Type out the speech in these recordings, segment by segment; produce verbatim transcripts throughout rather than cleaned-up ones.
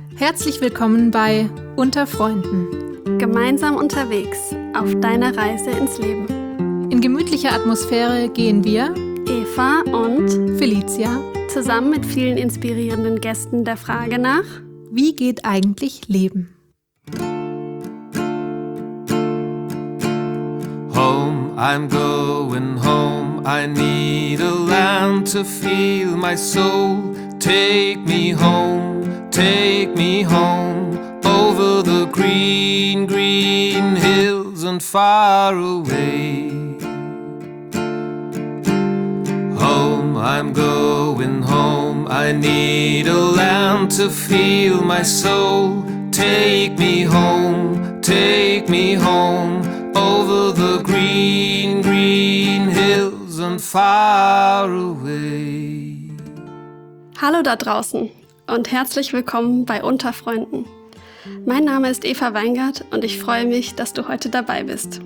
Herzlich willkommen bei Unter Freunden. Gemeinsam unterwegs auf deiner Reise ins Leben. In gemütlicher Atmosphäre gehen wir, Eva und Felicia, zusammen mit vielen inspirierenden Gästen der Frage nach: Wie geht eigentlich Leben? Home, I'm going home. I need a land to feel my soul. Take me home, take me home, over the green, green hills and far away. Home, I'm going home. I need a land to feel my soul. Take me home, take me home, over the green, green hills and far away. Hallo da draußen und herzlich willkommen bei Unter Freunden. Mein Name ist Eva Weingart und ich freue mich, dass du heute dabei bist.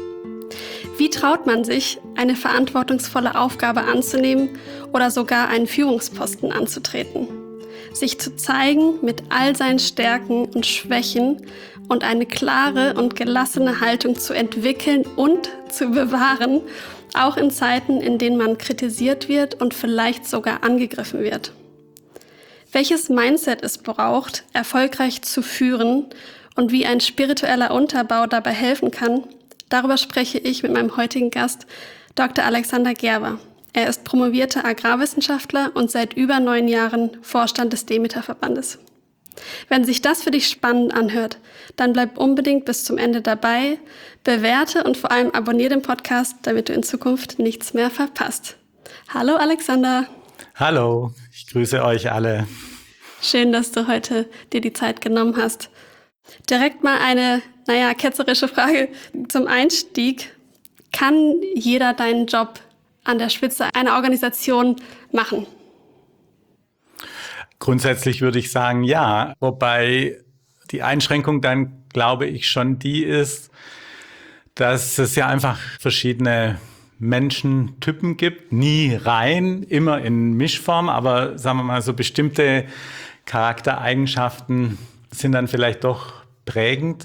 Wie traut man sich, eine verantwortungsvolle Aufgabe anzunehmen oder sogar einen Führungsposten anzutreten? Sich zu zeigen mit all seinen Stärken und Schwächen und eine klare und gelassene Haltung zu entwickeln und zu bewahren, auch in Zeiten, in denen man kritisiert wird und vielleicht sogar angegriffen wird. Welches Mindset es braucht, erfolgreich zu führen und wie ein spiritueller Unterbau dabei helfen kann, darüber spreche ich mit meinem heutigen Gast, Doktor Alexander Gerber. Er ist promovierter Agrarwissenschaftler und seit über neun Jahren Vorstand des Demeter-Verbandes. Wenn sich das für dich spannend anhört, dann bleib unbedingt bis zum Ende dabei, bewerte und vor allem abonniere den Podcast, damit du in Zukunft nichts mehr verpasst. Hallo Alexander. Hallo, ich grüße euch alle. Schön, dass du heute dir die Zeit genommen hast. Direkt mal eine, naja, ketzerische Frage zum Einstieg. Kann jeder deinen Job an der Spitze einer Organisation machen? Grundsätzlich würde ich sagen, ja. Wobei die Einschränkung dann, glaube ich, schon die ist, dass es ja einfach verschiedene Menschentypen gibt. Nie rein, immer in Mischform, aber sagen wir mal, so bestimmte Charaktereigenschaften sind dann vielleicht doch prägend.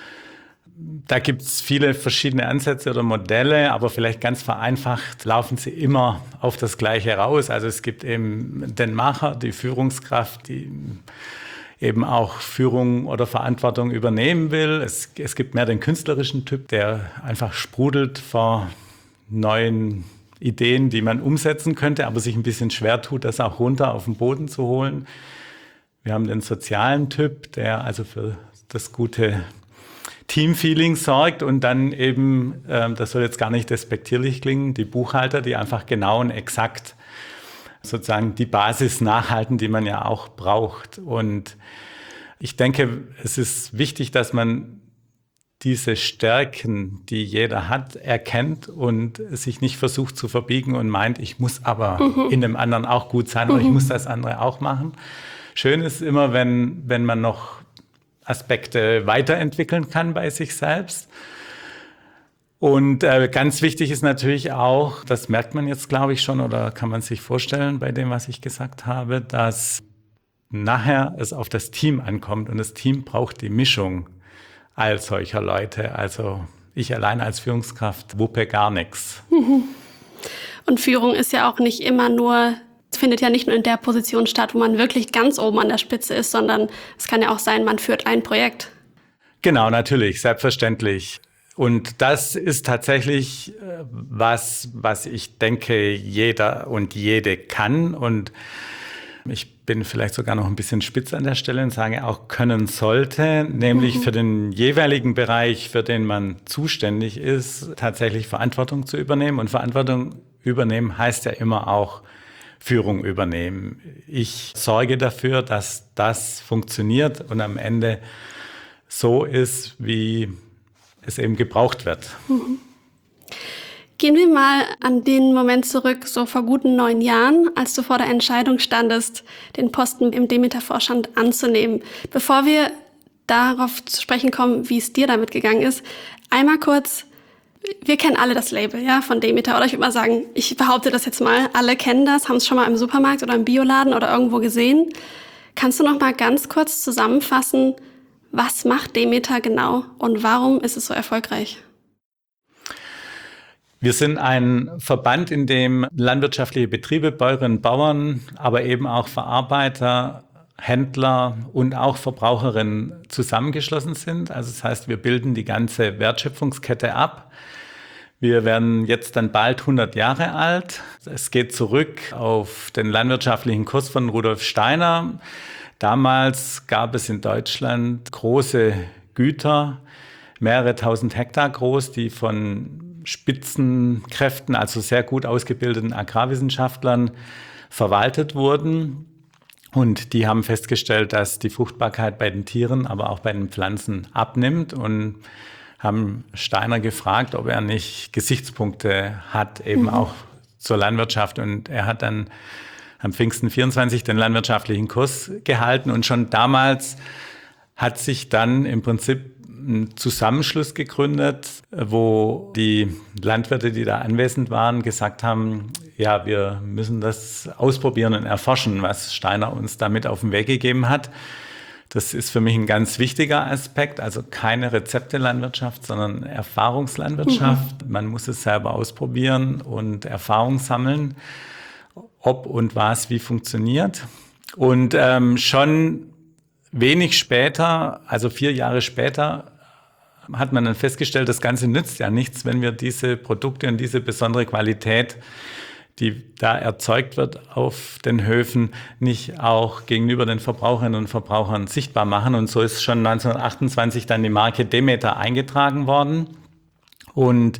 Da gibt es viele verschiedene Ansätze oder Modelle, aber vielleicht ganz vereinfacht laufen sie immer auf das Gleiche raus. Also es gibt eben den Macher, die Führungskraft, die eben auch Führung oder Verantwortung übernehmen will. Es, es gibt mehr den künstlerischen Typ, der einfach sprudelt vor neuen Ideen, die man umsetzen könnte, aber sich ein bisschen schwer tut, das auch runter auf den Boden zu holen. Wir haben den sozialen Typ, der also für das gute Teamfeeling sorgt und dann eben, äh, das soll jetzt gar nicht despektierlich klingen, die Buchhalter, die einfach genau und exakt sozusagen die Basis nachhalten, die man ja auch braucht. Und ich denke, es ist wichtig, dass man diese Stärken, die jeder hat, erkennt und sich nicht versucht zu verbiegen und meint, ich muss aber mhm. in dem anderen auch gut sein mhm. oder ich muss das andere auch machen. Schön ist immer, wenn, wenn man noch Aspekte weiterentwickeln kann bei sich selbst. Und äh, ganz wichtig ist natürlich auch, das merkt man jetzt, glaube ich, schon oder kann man sich vorstellen bei dem, was ich gesagt habe, dass nachher es auf das Team ankommt und das Team braucht die Mischung all solcher Leute. Also ich allein als Führungskraft wuppe gar nichts. Und Führung ist ja auch nicht immer nur, findet ja nicht nur in der Position statt, wo man wirklich ganz oben an der Spitze ist, sondern es kann ja auch sein, man führt ein Projekt. Genau, natürlich, selbstverständlich. Und das ist tatsächlich was, was ich denke, jeder und jede kann. Und ich bin vielleicht sogar noch ein bisschen spitz an der Stelle und sage auch können sollte, nämlich mhm. für den jeweiligen Bereich, für den man zuständig ist, tatsächlich Verantwortung zu übernehmen. Und Verantwortung übernehmen heißt ja immer auch Führung übernehmen. Ich sorge dafür, dass das funktioniert und am Ende so ist, wie es eben gebraucht wird. Mhm. Gehen wir mal an den Moment zurück, so vor guten neun Jahren, als du vor der Entscheidung standest, den Posten im Demeter-Vorstand anzunehmen. Bevor wir darauf zu sprechen kommen, wie es dir damit gegangen ist, einmal kurz, wir kennen alle das Label, ja, von Demeter, oder ich würde mal sagen, ich behaupte das jetzt mal, alle kennen das, haben es schon mal im Supermarkt oder im Bioladen oder irgendwo gesehen. Kannst du noch mal ganz kurz zusammenfassen, was macht Demeter genau und warum ist es so erfolgreich? Wir sind ein Verband, in dem landwirtschaftliche Betriebe, Bäuerinnen und Bauern, aber eben auch Verarbeiter, Händler und auch Verbraucherinnen zusammengeschlossen sind. Also das heißt, wir bilden die ganze Wertschöpfungskette ab. Wir werden jetzt dann bald hundert Jahre alt. Es geht zurück auf den landwirtschaftlichen Kurs von Rudolf Steiner. Damals gab es in Deutschland große Güter, mehrere tausend Hektar groß, die von Spitzenkräften, also sehr gut ausgebildeten Agrarwissenschaftlern, verwaltet wurden. Und die haben festgestellt, dass die Fruchtbarkeit bei den Tieren, aber auch bei den Pflanzen abnimmt und haben Steiner gefragt, ob er nicht Gesichtspunkte hat, eben mhm. auch zur Landwirtschaft. Und er hat dann am Pfingsten vierundzwanzig den landwirtschaftlichen Kurs gehalten. Und schon damals hat sich dann im Prinzip ein Zusammenschluss gegründet, wo die Landwirte, die da anwesend waren, gesagt haben, ja, wir müssen das ausprobieren und erforschen, was Steiner uns damit auf den Weg gegeben hat. Das ist für mich ein ganz wichtiger Aspekt, also keine Rezeptelandwirtschaft, sondern Erfahrungslandwirtschaft. Mhm. Man muss es selber ausprobieren und Erfahrung sammeln, ob und was wie funktioniert. Und ähm, schon wenig später, also vier Jahre später, hat man dann festgestellt, das Ganze nützt ja nichts, wenn wir diese Produkte und diese besondere Qualität, die da erzeugt wird auf den Höfen, nicht auch gegenüber den Verbraucherinnen und Verbrauchern sichtbar machen. Und so ist schon neunzehnhundertachtundzwanzig dann die Marke Demeter eingetragen worden. Und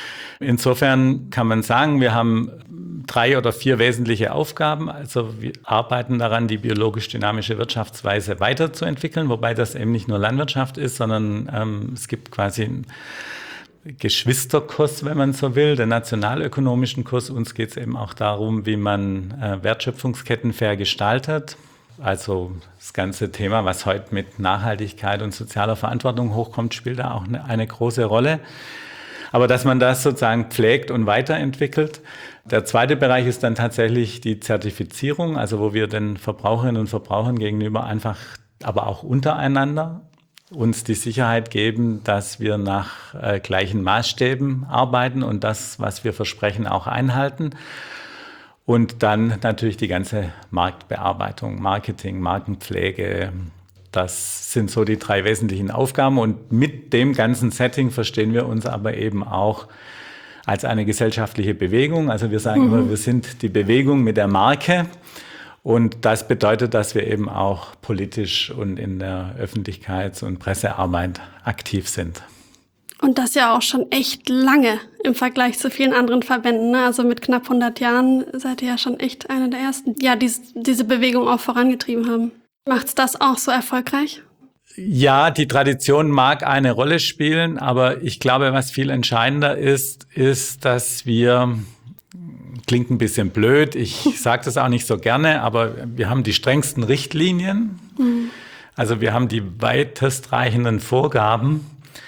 insofern kann man sagen, wir haben drei oder vier wesentliche Aufgaben. Also wir arbeiten daran, die biologisch-dynamische Wirtschaftsweise weiterzuentwickeln, wobei das eben nicht nur Landwirtschaft ist, sondern ähm, es gibt quasi einen Geschwisterkurs, wenn man so will, den nationalökonomischen Kurs. Uns geht es eben auch darum, wie man äh, Wertschöpfungsketten fair gestaltet. Also das ganze Thema, was heute mit Nachhaltigkeit und sozialer Verantwortung hochkommt, spielt da auch eine, eine große Rolle. Aber dass man das sozusagen pflegt und weiterentwickelt. Der zweite Bereich ist dann tatsächlich die Zertifizierung, also wo wir den Verbraucherinnen und Verbrauchern gegenüber einfach, aber auch untereinander uns die Sicherheit geben, dass wir nach äh, gleichen Maßstäben arbeiten und das, was wir versprechen, auch einhalten. Und dann natürlich die ganze Marktbearbeitung, Marketing, Markenpflege. Das sind so die drei wesentlichen Aufgaben. Und mit dem ganzen Setting verstehen wir uns aber eben auch als eine gesellschaftliche Bewegung. Also wir sagen mhm. immer, wir sind die Bewegung mit der Marke. Und das bedeutet, dass wir eben auch politisch und in der Öffentlichkeits- und Pressearbeit aktiv sind. Und das ja auch schon echt lange im Vergleich zu vielen anderen Verbänden. Ne? Also mit knapp hundert Jahren seid ihr ja schon echt einer der ersten, ja, die diese Bewegung auch vorangetrieben haben. Macht's das auch so erfolgreich? Ja, die Tradition mag eine Rolle spielen, aber ich glaube, was viel entscheidender ist, ist, dass wir, klingt ein bisschen blöd, ich sage das auch nicht so gerne, aber wir haben die strengsten Richtlinien. Mhm. Also wir haben die weitestreichenden Vorgaben.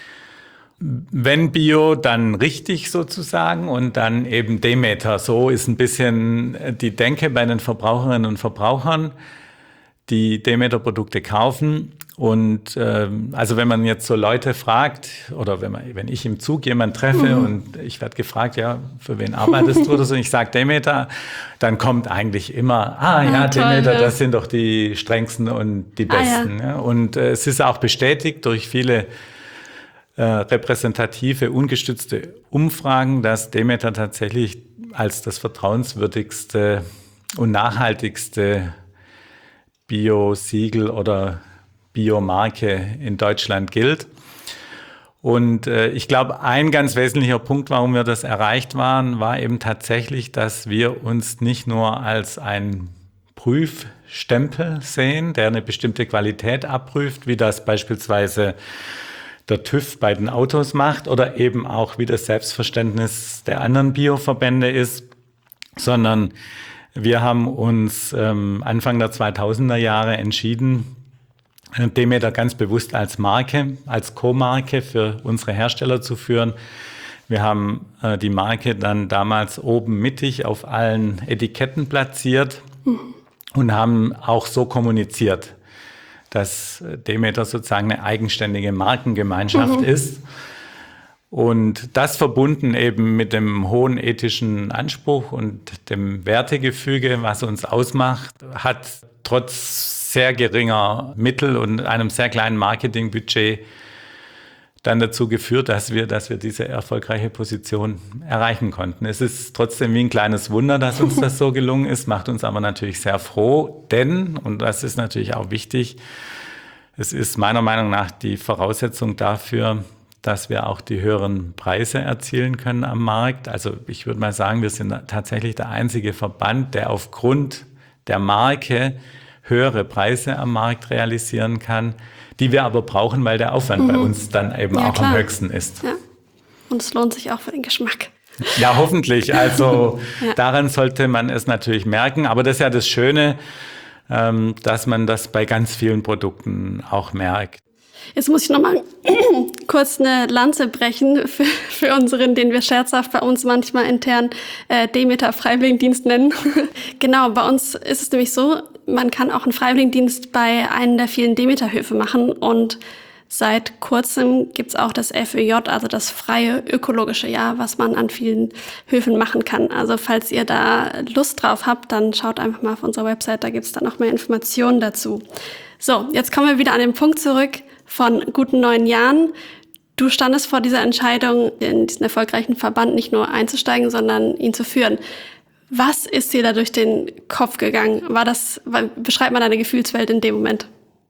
Wenn Bio, dann richtig sozusagen und dann eben Demeter. So ist ein bisschen die Denke bei den Verbraucherinnen und Verbrauchern, die Demeter-Produkte kaufen. Und äh, also wenn man jetzt so Leute fragt oder wenn, man, wenn ich im Zug jemanden treffe mhm. und ich werde gefragt, ja, für wen arbeitest du oder so, ich sage Demeter, dann kommt eigentlich immer, ah ja, ah, toll, Demeter, ja. Das sind doch die strengsten und die besten. Ah, ja. Ja. Und äh, es ist auch bestätigt durch viele äh, repräsentative, ungestützte Umfragen, dass Demeter tatsächlich als das vertrauenswürdigste und nachhaltigste Bio-Siegel oder Biomarke in Deutschland gilt. Und äh, ich glaube, ein ganz wesentlicher Punkt, warum wir das erreicht waren, war eben tatsächlich, dass wir uns nicht nur als ein Prüfstempel sehen, der eine bestimmte Qualität abprüft, wie das beispielsweise der TÜV bei den Autos macht oder eben auch wie das Selbstverständnis der anderen Bioverbände ist, sondern wir haben uns ähm, Anfang der zweitausender Jahre entschieden, Demeter ganz bewusst als Marke, als Co-Marke für unsere Hersteller zu führen. Wir haben äh, die Marke dann damals oben mittig auf allen Etiketten platziert. Mhm. und haben auch so kommuniziert, dass Demeter sozusagen eine eigenständige Markengemeinschaft mhm. ist. Und das verbunden eben mit dem hohen ethischen Anspruch und dem Wertegefüge, was uns ausmacht, hat trotz sehr geringer Mittel und einem sehr kleinen Marketingbudget dann dazu geführt, dass wir, dass wir diese erfolgreiche Position erreichen konnten. Es ist trotzdem wie ein kleines Wunder, dass uns das so gelungen ist, macht uns aber natürlich sehr froh, denn, und das ist natürlich auch wichtig, es ist meiner Meinung nach die Voraussetzung dafür, dass wir auch die höheren Preise erzielen können am Markt. Also ich würde mal sagen, wir sind tatsächlich der einzige Verband, der aufgrund der Marke höhere Preise am Markt realisieren kann, die wir aber brauchen, weil der Aufwand mhm. bei uns dann eben ja, auch klar. am höchsten ist. Ja. Und es lohnt sich auch für den Geschmack. Ja, hoffentlich. Also ja. daran sollte man es natürlich merken. Aber das ist ja das Schöne, dass man das bei ganz vielen Produkten auch merkt. Jetzt muss ich noch mal kurz eine Lanze brechen für, für unseren, den wir scherzhaft bei uns manchmal intern äh, Demeter Freiwilligendienst nennen. Genau, bei uns ist es nämlich so, man kann auch einen Freiwilligendienst bei einem der vielen Demeter-Höfe machen und seit kurzem gibt's auch das F Ö J, also das freie ökologische Jahr, was man an vielen Höfen machen kann. Also falls ihr da Lust drauf habt, dann schaut einfach mal auf unserer Website, da gibt's dann noch mehr Informationen dazu. So, jetzt kommen wir wieder an den Punkt zurück von guten neun Jahren. Du standest vor dieser Entscheidung, in diesen erfolgreichen Verband nicht nur einzusteigen, sondern ihn zu führen. Was ist dir da durch den Kopf gegangen? War das, beschreib mal deine Gefühlswelt in dem Moment.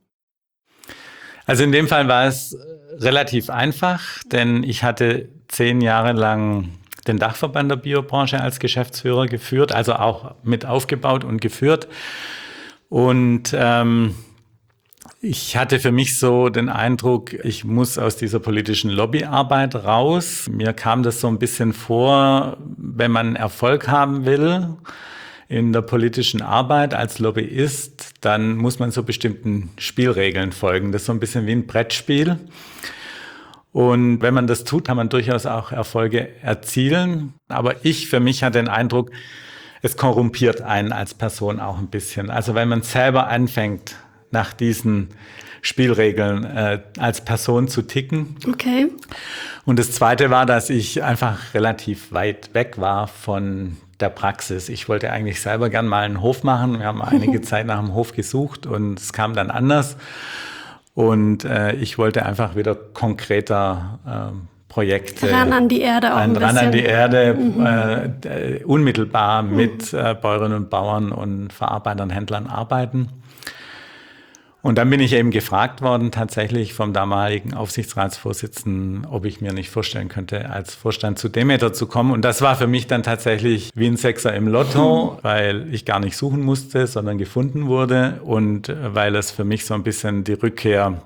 Also in dem Fall war es relativ einfach, denn ich hatte zehn Jahre lang den Dachverband der Biobranche als Geschäftsführer geführt, also auch mit aufgebaut und geführt. Und ähm, ich hatte für mich so den Eindruck, ich muss aus dieser politischen Lobbyarbeit raus. Mir kam das so ein bisschen vor, wenn man Erfolg haben will in der politischen Arbeit als Lobbyist, dann muss man so bestimmten Spielregeln folgen. Das ist so ein bisschen wie ein Brettspiel. Und wenn man das tut, kann man durchaus auch Erfolge erzielen. Aber ich für mich hatte den Eindruck, es korrumpiert einen als Person auch ein bisschen. Also wenn man selber anfängt, nach diesen Spielregeln äh, als Person zu ticken. Okay. Und das Zweite war, dass ich einfach relativ weit weg war von der Praxis. Ich wollte eigentlich selber gern mal einen Hof machen. Wir haben einige Zeit nach einem Hof gesucht und es kam dann anders. Und äh, ich wollte einfach wieder konkreter äh, Projekte. Ran an die Erde auch ein bisschen. Ran an die Erde, mhm. äh, unmittelbar mhm. mit äh, Bäuerinnen und Bauern und Verarbeitern, Händlern arbeiten. Und dann bin ich eben gefragt worden, tatsächlich vom damaligen Aufsichtsratsvorsitzenden, ob ich mir nicht vorstellen könnte, als Vorstand zu Demeter zu kommen. Und das war für mich dann tatsächlich wie ein Sechser im Lotto, weil ich gar nicht suchen musste, sondern gefunden wurde. Und weil es für mich so ein bisschen die Rückkehr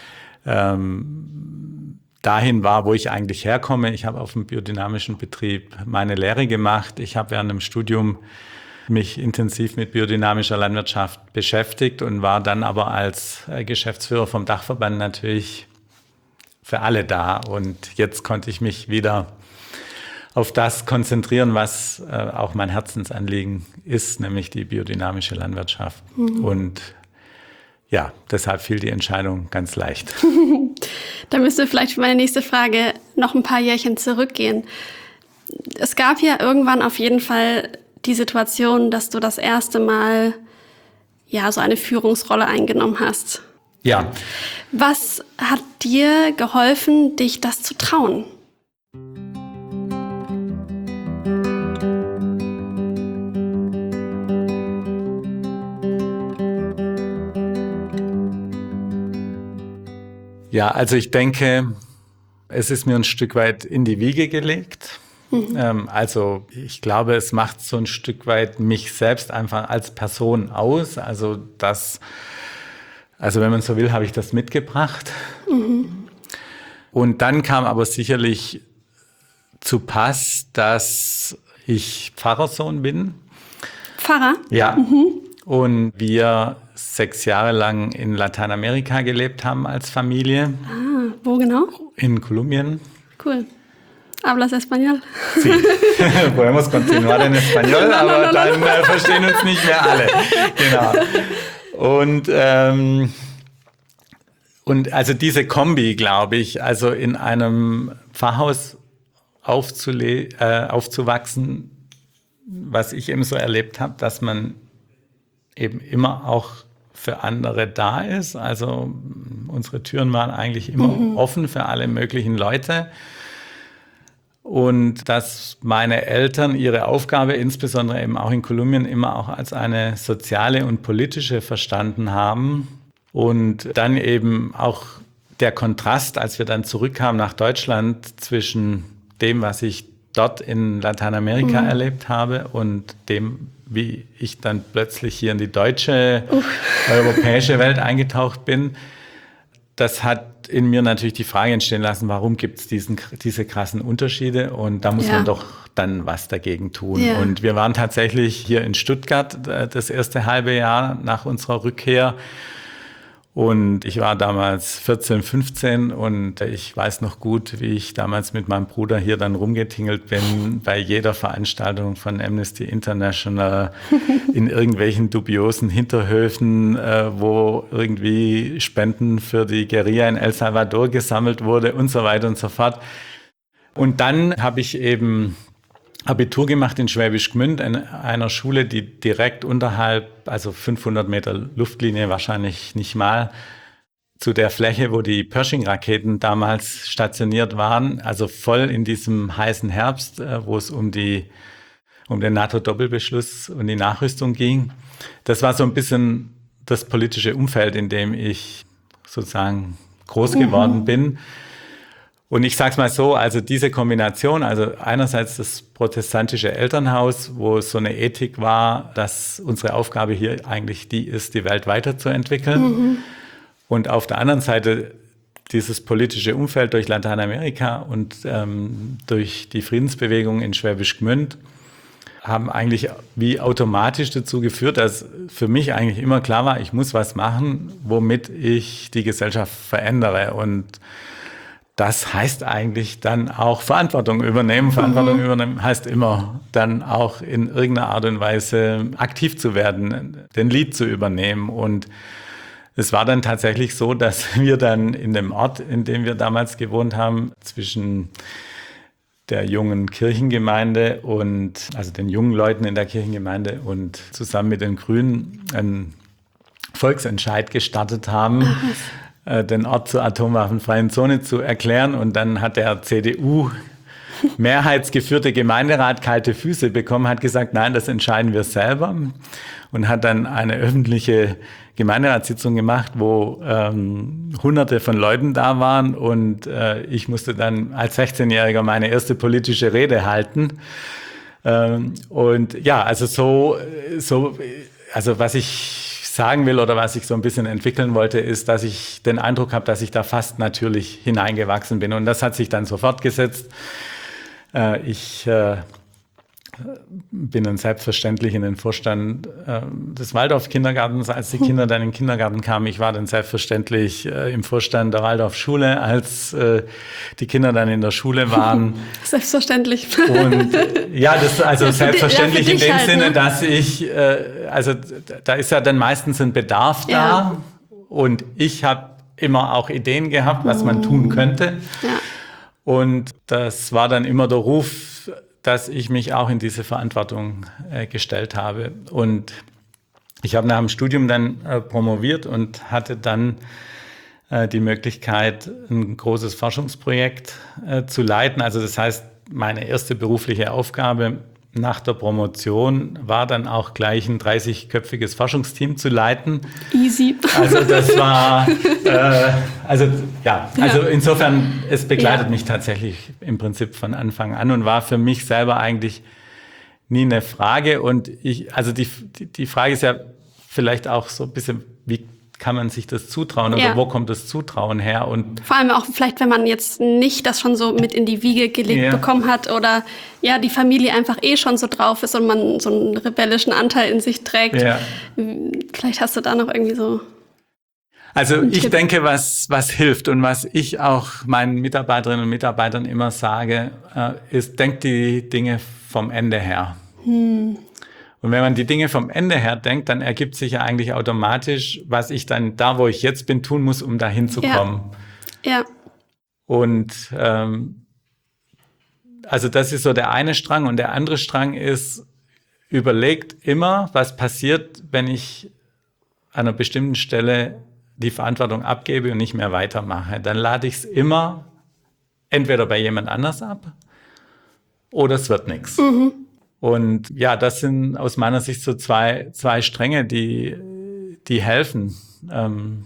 ähm, dahin war, wo ich eigentlich herkomme. Ich habe auf dem biodynamischen Betrieb meine Lehre gemacht. Ich habe während dem Studium mich intensiv mit biodynamischer Landwirtschaft beschäftigt und war dann aber als Geschäftsführer vom Dachverband natürlich für alle da. Und jetzt konnte ich mich wieder auf das konzentrieren, was äh, auch mein Herzensanliegen ist, nämlich die biodynamische Landwirtschaft. Mhm. Und ja, deshalb fiel die Entscheidung ganz leicht. Da müsste vielleicht für meine nächste Frage noch ein paar Jährchen zurückgehen. Es gab ja irgendwann auf jeden Fall die Situation, dass du das erste Mal ja so eine Führungsrolle eingenommen hast. Ja. Was hat dir geholfen, dich das zu trauen? Ja, also ich denke, es ist mir ein Stück weit in die Wiege gelegt. Mhm. Ähm, also ich glaube, es macht so ein Stück weit mich selbst einfach als Person aus. Also das, also wenn man so will, habe ich das mitgebracht. Mhm. Und dann kam aber sicherlich zu Pass, dass ich Pfarrersohn bin. Pfarrer? Ja. Mhm. Und wir sechs Jahre lang in Lateinamerika gelebt haben als Familie. Ah, wo genau? In Kolumbien. Cool. ¿Hablas español? Sí, podemos continuar en español, no, aber no, no, dann no. Äh, verstehen uns nicht mehr alle. Genau. Und, ähm, und also diese Kombi, glaube ich, also in einem Pfarrhaus aufzule- äh, aufzuwachsen, was ich eben so erlebt habe, dass man eben immer auch für andere da ist. Also unsere Türen waren eigentlich immer mhm. offen für alle möglichen Leute. Und dass meine Eltern ihre Aufgabe, insbesondere eben auch in Kolumbien, immer auch als eine soziale und politische verstanden haben. Und dann eben auch der Kontrast, als wir dann zurückkamen nach Deutschland, zwischen dem, was ich dort in Lateinamerika mhm. erlebt habe und dem, wie ich dann plötzlich hier in die deutsche, uh. europäische Welt eingetaucht bin. Das hat in mir natürlich die Frage entstehen lassen, warum gibt es diese krassen Unterschiede? Und da muss ja. man doch dann was dagegen tun. Ja. Und wir waren tatsächlich hier in Stuttgart das erste halbe Jahr nach unserer Rückkehr. Und ich war damals vierzehn, fünfzehn und ich weiß noch gut, wie ich damals mit meinem Bruder hier dann rumgetingelt bin, bei jeder Veranstaltung von Amnesty International, in irgendwelchen dubiosen Hinterhöfen, äh, wo irgendwie Spenden für die Guerilla in El Salvador gesammelt wurde und so weiter und so fort. Und dann habe ich eben Abitur gemacht in Schwäbisch Gmünd, in einer Schule, die direkt unterhalb, also fünfhundert Meter Luftlinie wahrscheinlich nicht mal, zu der Fläche, wo die Pershing-Raketen damals stationiert waren, also voll in diesem heißen Herbst, wo es um die, um den NATO-Doppelbeschluss und die Nachrüstung ging. Das war so ein bisschen das politische Umfeld, in dem ich sozusagen groß geworden mhm. bin. Und ich sage es mal so, also diese Kombination, also einerseits das protestantische Elternhaus, wo so eine Ethik war, dass unsere Aufgabe hier eigentlich die ist, die Welt weiterzuentwickeln. Mhm. Und auf der anderen Seite dieses politische Umfeld durch Lateinamerika und ähm, durch die Friedensbewegung in Schwäbisch Gmünd haben eigentlich wie automatisch dazu geführt, dass für mich eigentlich immer klar war, ich muss was machen, womit ich die Gesellschaft verändere. Und das heißt eigentlich dann auch Verantwortung übernehmen. Mhm. Verantwortung übernehmen heißt immer dann auch in irgendeiner Art und Weise aktiv zu werden, den Lead zu übernehmen. Und es war dann tatsächlich so, dass wir dann in dem Ort, in dem wir damals gewohnt haben, zwischen der jungen Kirchengemeinde und, also den jungen Leuten in der Kirchengemeinde und zusammen mit den Grünen einen Volksentscheid gestartet haben, Ach. den Ort zur atomwaffenfreien Zone zu erklären. Und dann hat der C D U-mehrheitsgeführte Gemeinderat kalte Füße bekommen, hat gesagt, nein, das entscheiden wir selber. Und hat dann eine öffentliche Gemeinderatssitzung gemacht, wo ähm, Hunderte von Leuten da waren. Und äh, ich musste dann als sechzehnjähriger meine erste politische Rede halten. Ähm, und ja, also so, so, also was ich sagen will oder was ich so ein bisschen entwickeln wollte, ist, dass ich den Eindruck habe, dass ich da fast natürlich hineingewachsen bin. Und das hat sich dann so fortgesetzt. Äh, ich äh, bin dann selbstverständlich in den Vorstand äh, des Waldorf-Kindergartens, als die Kinder dann in den Kindergarten kamen. Ich war dann selbstverständlich äh, im Vorstand der Waldorf-Schule, als äh, die Kinder dann in der Schule waren. Selbstverständlich. Und äh, ja, das also ja, selbstverständlich ja, in dem halt, Sinne, ne? dass ich, äh, also da ist ja dann meistens ein Bedarf da ja. und ich habe immer auch Ideen gehabt, was man tun könnte. Ja. Und das war dann immer der Ruf, dass ich mich auch in diese Verantwortung äh, gestellt habe. Und ich habe nach dem Studium dann äh, promoviert und hatte dann äh, die Möglichkeit, ein großes Forschungsprojekt äh, zu leiten. Also das heißt, meine erste berufliche Aufgabe nach der Promotion war dann auch gleich ein dreißigköpfiges Forschungsteam zu leiten. Easy. Also das war, äh, also ja, also ja. insofern, es begleitet ja. mich tatsächlich im Prinzip von Anfang an und war für mich selber eigentlich nie eine Frage. Und ich, also die, die, die Frage ist ja vielleicht auch so ein bisschen, wie kann man sich das zutrauen oder ja. wo kommt das Zutrauen her? Und vor allem auch vielleicht, wenn man jetzt nicht das schon so mit in die Wiege gelegt ja. bekommen hat oder ja die Familie einfach eh schon so drauf ist und man so einen rebellischen Anteil in sich trägt. Ja. Vielleicht hast du da noch irgendwie so... Also Ein ich Tipp. denke, was, was hilft und was ich auch meinen Mitarbeiterinnen und Mitarbeitern immer sage, äh, ist, denkt die Dinge vom Ende her. Hm. Und wenn man die Dinge vom Ende her denkt, dann ergibt sich ja eigentlich automatisch, was ich dann da, wo ich jetzt bin, tun muss, um da hinzukommen. Ja. ja. Und ähm, also das ist so der eine Strang. Und der andere Strang ist, überlegt immer, was passiert, wenn ich an einer bestimmten Stelle die Verantwortung abgebe und nicht mehr weitermache. Dann lade ich es immer entweder bei jemand anders ab oder es wird nichts. Mhm. Und ja, das sind aus meiner Sicht so zwei, zwei Stränge, die, die helfen, ähm,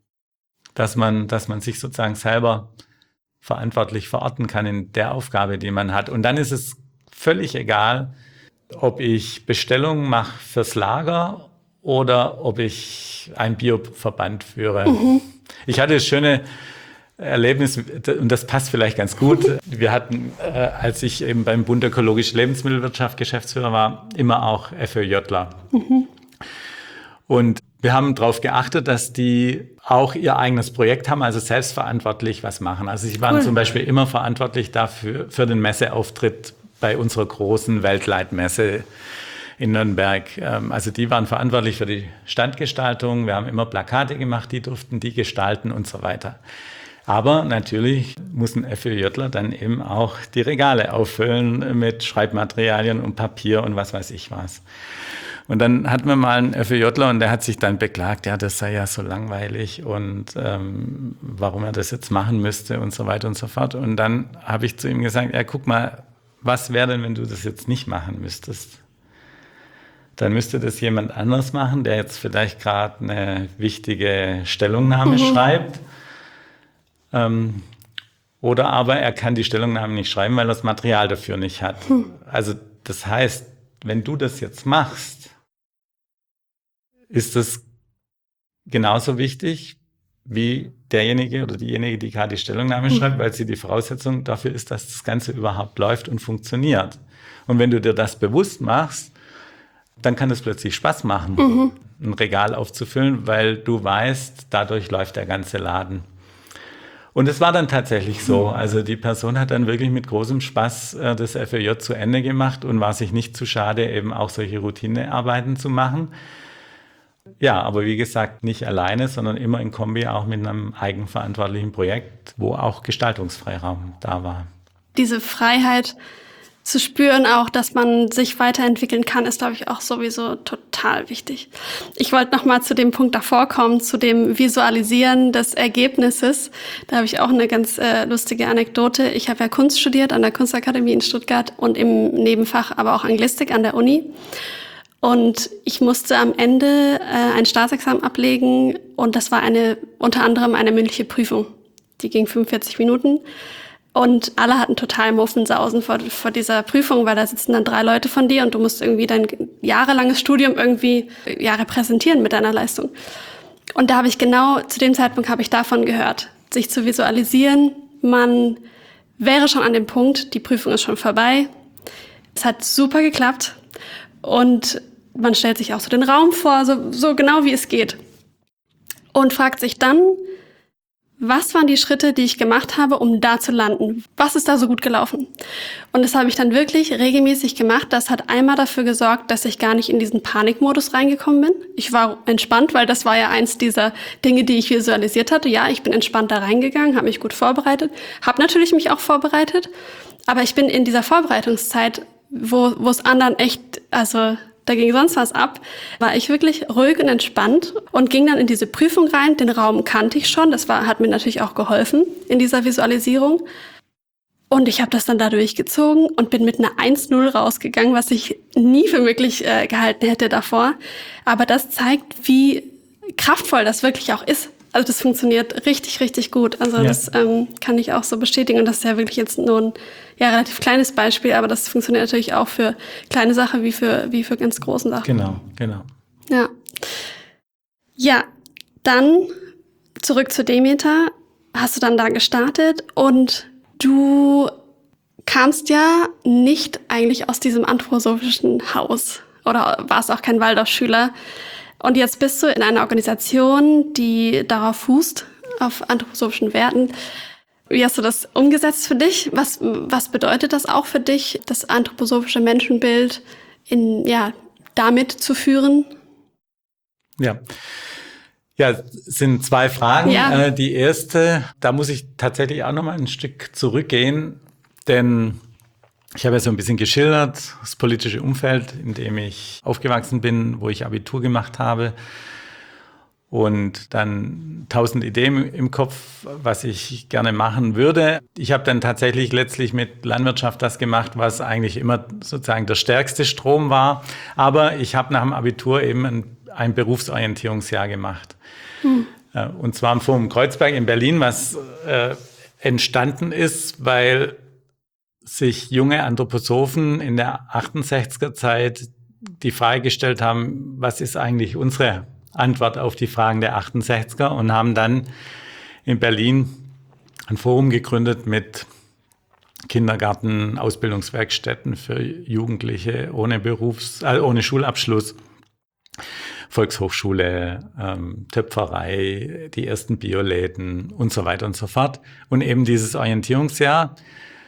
dass man, dass man sich sozusagen selber verantwortlich verorten kann in der Aufgabe, die man hat. Und dann ist es völlig egal, ob ich Bestellungen mache fürs Lager oder ob ich einen Bioverband führe. Mhm. Ich hatte das schöne Erlebnis, und das passt vielleicht ganz gut. Wir hatten, äh, als ich eben beim Bund Ökologische Lebensmittelwirtschaft Geschäftsführer war, immer auch FÖJler. Mhm. Und wir haben darauf geachtet, dass die auch ihr eigenes Projekt haben, also selbstverantwortlich was machen. Also sie waren cool. zum Beispiel immer verantwortlich dafür, für den Messeauftritt bei unserer großen Weltleitmesse in Nürnberg. Also die waren verantwortlich für die Standgestaltung. Wir haben immer Plakate gemacht, die durften die gestalten und so weiter. Aber natürlich muss ein FÖJler dann eben auch die Regale auffüllen mit Schreibmaterialien und Papier und was weiß ich was. Und dann hatten wir mal einen FÖJler und der hat sich dann beklagt, ja, das sei ja so langweilig und ähm, warum er das jetzt machen müsste und so weiter und so fort. Und dann habe ich zu ihm gesagt, ja, guck mal, was wäre denn, wenn du das jetzt nicht machen müsstest? Dann müsste das jemand anders machen, der jetzt vielleicht gerade eine wichtige Stellungnahme mhm. schreibt. Ähm, oder aber er kann die Stellungnahme nicht schreiben, weil er das Material dafür nicht hat. Mhm. Also das heißt, wenn du das jetzt machst, ist das genauso wichtig wie derjenige oder diejenige, die gerade die Stellungnahme mhm. schreibt, weil sie die Voraussetzung dafür ist, dass das Ganze überhaupt läuft und funktioniert. Und wenn du dir das bewusst machst, dann kann es plötzlich Spaß machen, mhm. ein Regal aufzufüllen, weil du weißt, dadurch läuft der ganze Laden. Und es war dann tatsächlich so. Also die Person hat dann wirklich mit großem Spaß äh, das FÖJ zu Ende gemacht und war sich nicht zu schade, eben auch solche Routinearbeiten zu machen. Ja, aber wie gesagt, nicht alleine, sondern immer in Kombi auch mit einem eigenverantwortlichen Projekt, wo auch Gestaltungsfreiraum da war. Diese Freiheit zu spüren auch, dass man sich weiterentwickeln kann, ist, glaube ich, auch sowieso total wichtig. Ich wollte noch mal zu dem Punkt davor kommen, zu dem Visualisieren des Ergebnisses. Da habe ich auch eine ganz äh, lustige Anekdote. Ich habe ja Kunst studiert an der Kunstakademie in Stuttgart und im Nebenfach aber auch Anglistik an der Uni. Und ich musste am Ende äh, ein Staatsexamen ablegen und das war eine unter anderem eine mündliche Prüfung. Die ging fünfundvierzig Minuten. Und alle hatten total Muffensausen vor, vor dieser Prüfung, weil da sitzen dann drei Leute von dir und du musst irgendwie dein jahrelanges Studium irgendwie ja, repräsentieren mit deiner Leistung. Und da habe ich genau, zu dem Zeitpunkt habe ich davon gehört, sich zu visualisieren. Man wäre schon an dem Punkt, die Prüfung ist schon vorbei. Es hat super geklappt und man stellt sich auch so den Raum vor, so, so genau wie es geht. Und fragt sich dann, was waren die Schritte, die ich gemacht habe, um da zu landen? Was ist da so gut gelaufen? Und das habe ich dann wirklich regelmäßig gemacht. Das hat einmal dafür gesorgt, dass ich gar nicht in diesen Panikmodus reingekommen bin. Ich war entspannt, weil das war ja eins dieser Dinge, die ich visualisiert hatte. Ja, ich bin entspannt da reingegangen, habe mich gut vorbereitet, habe natürlich mich auch vorbereitet. Aber ich bin in dieser Vorbereitungszeit, wo, wo es anderen echt, also da ging sonst was ab, war ich wirklich ruhig und entspannt und ging dann in diese Prüfung rein. Den Raum kannte ich schon, das war, hat mir natürlich auch geholfen in dieser Visualisierung. Und ich habe das dann da durchgezogen und bin mit einer eins null rausgegangen, was ich nie für möglich äh, gehalten hätte davor. Aber das zeigt, wie kraftvoll das wirklich auch ist. Also das funktioniert richtig, richtig gut. Also ja. das ähm, kann ich auch so bestätigen. Und das ist ja wirklich jetzt nur ein ja, relativ kleines Beispiel, aber das funktioniert natürlich auch für kleine Sachen wie für, wie für ganz großen Sachen. Genau, genau. Ja. Ja, dann zurück zu Demeter. Hast du dann da gestartet und du kamst ja nicht eigentlich aus diesem anthroposophischen Haus oder warst auch kein Waldorfschüler. Und jetzt bist du in einer Organisation, die darauf fußt, auf anthroposophischen Werten. Wie hast du das umgesetzt für dich? Was, was bedeutet das auch für dich, das anthroposophische Menschenbild in, ja, damit zu führen? Ja. Ja, es sind zwei Fragen. Ja. Die erste, da muss ich tatsächlich auch noch mal ein Stück zurückgehen, denn ich habe ja so ein bisschen geschildert, das politische Umfeld, in dem ich aufgewachsen bin, wo ich Abitur gemacht habe und dann tausend Ideen im Kopf, was ich gerne machen würde. Ich habe dann tatsächlich letztlich mit Landwirtschaft das gemacht, was eigentlich immer sozusagen der stärkste Strom war. Aber ich habe nach dem Abitur eben ein, ein Berufsorientierungsjahr gemacht. Hm. Und zwar am Forum Kreuzberg in Berlin, was äh, entstanden ist, weil sich junge Anthroposophen in der achtundsechziger Zeit die Frage gestellt haben, was ist eigentlich unsere Antwort auf die Fragen der achtundsechziger, und haben dann in Berlin ein Forum gegründet mit Kindergarten, Ausbildungswerkstätten für Jugendliche ohne Berufs-, äh, ohne Schulabschluss, Volkshochschule, ähm, Töpferei, die ersten Bioläden und so weiter und so fort. Und eben dieses Orientierungsjahr.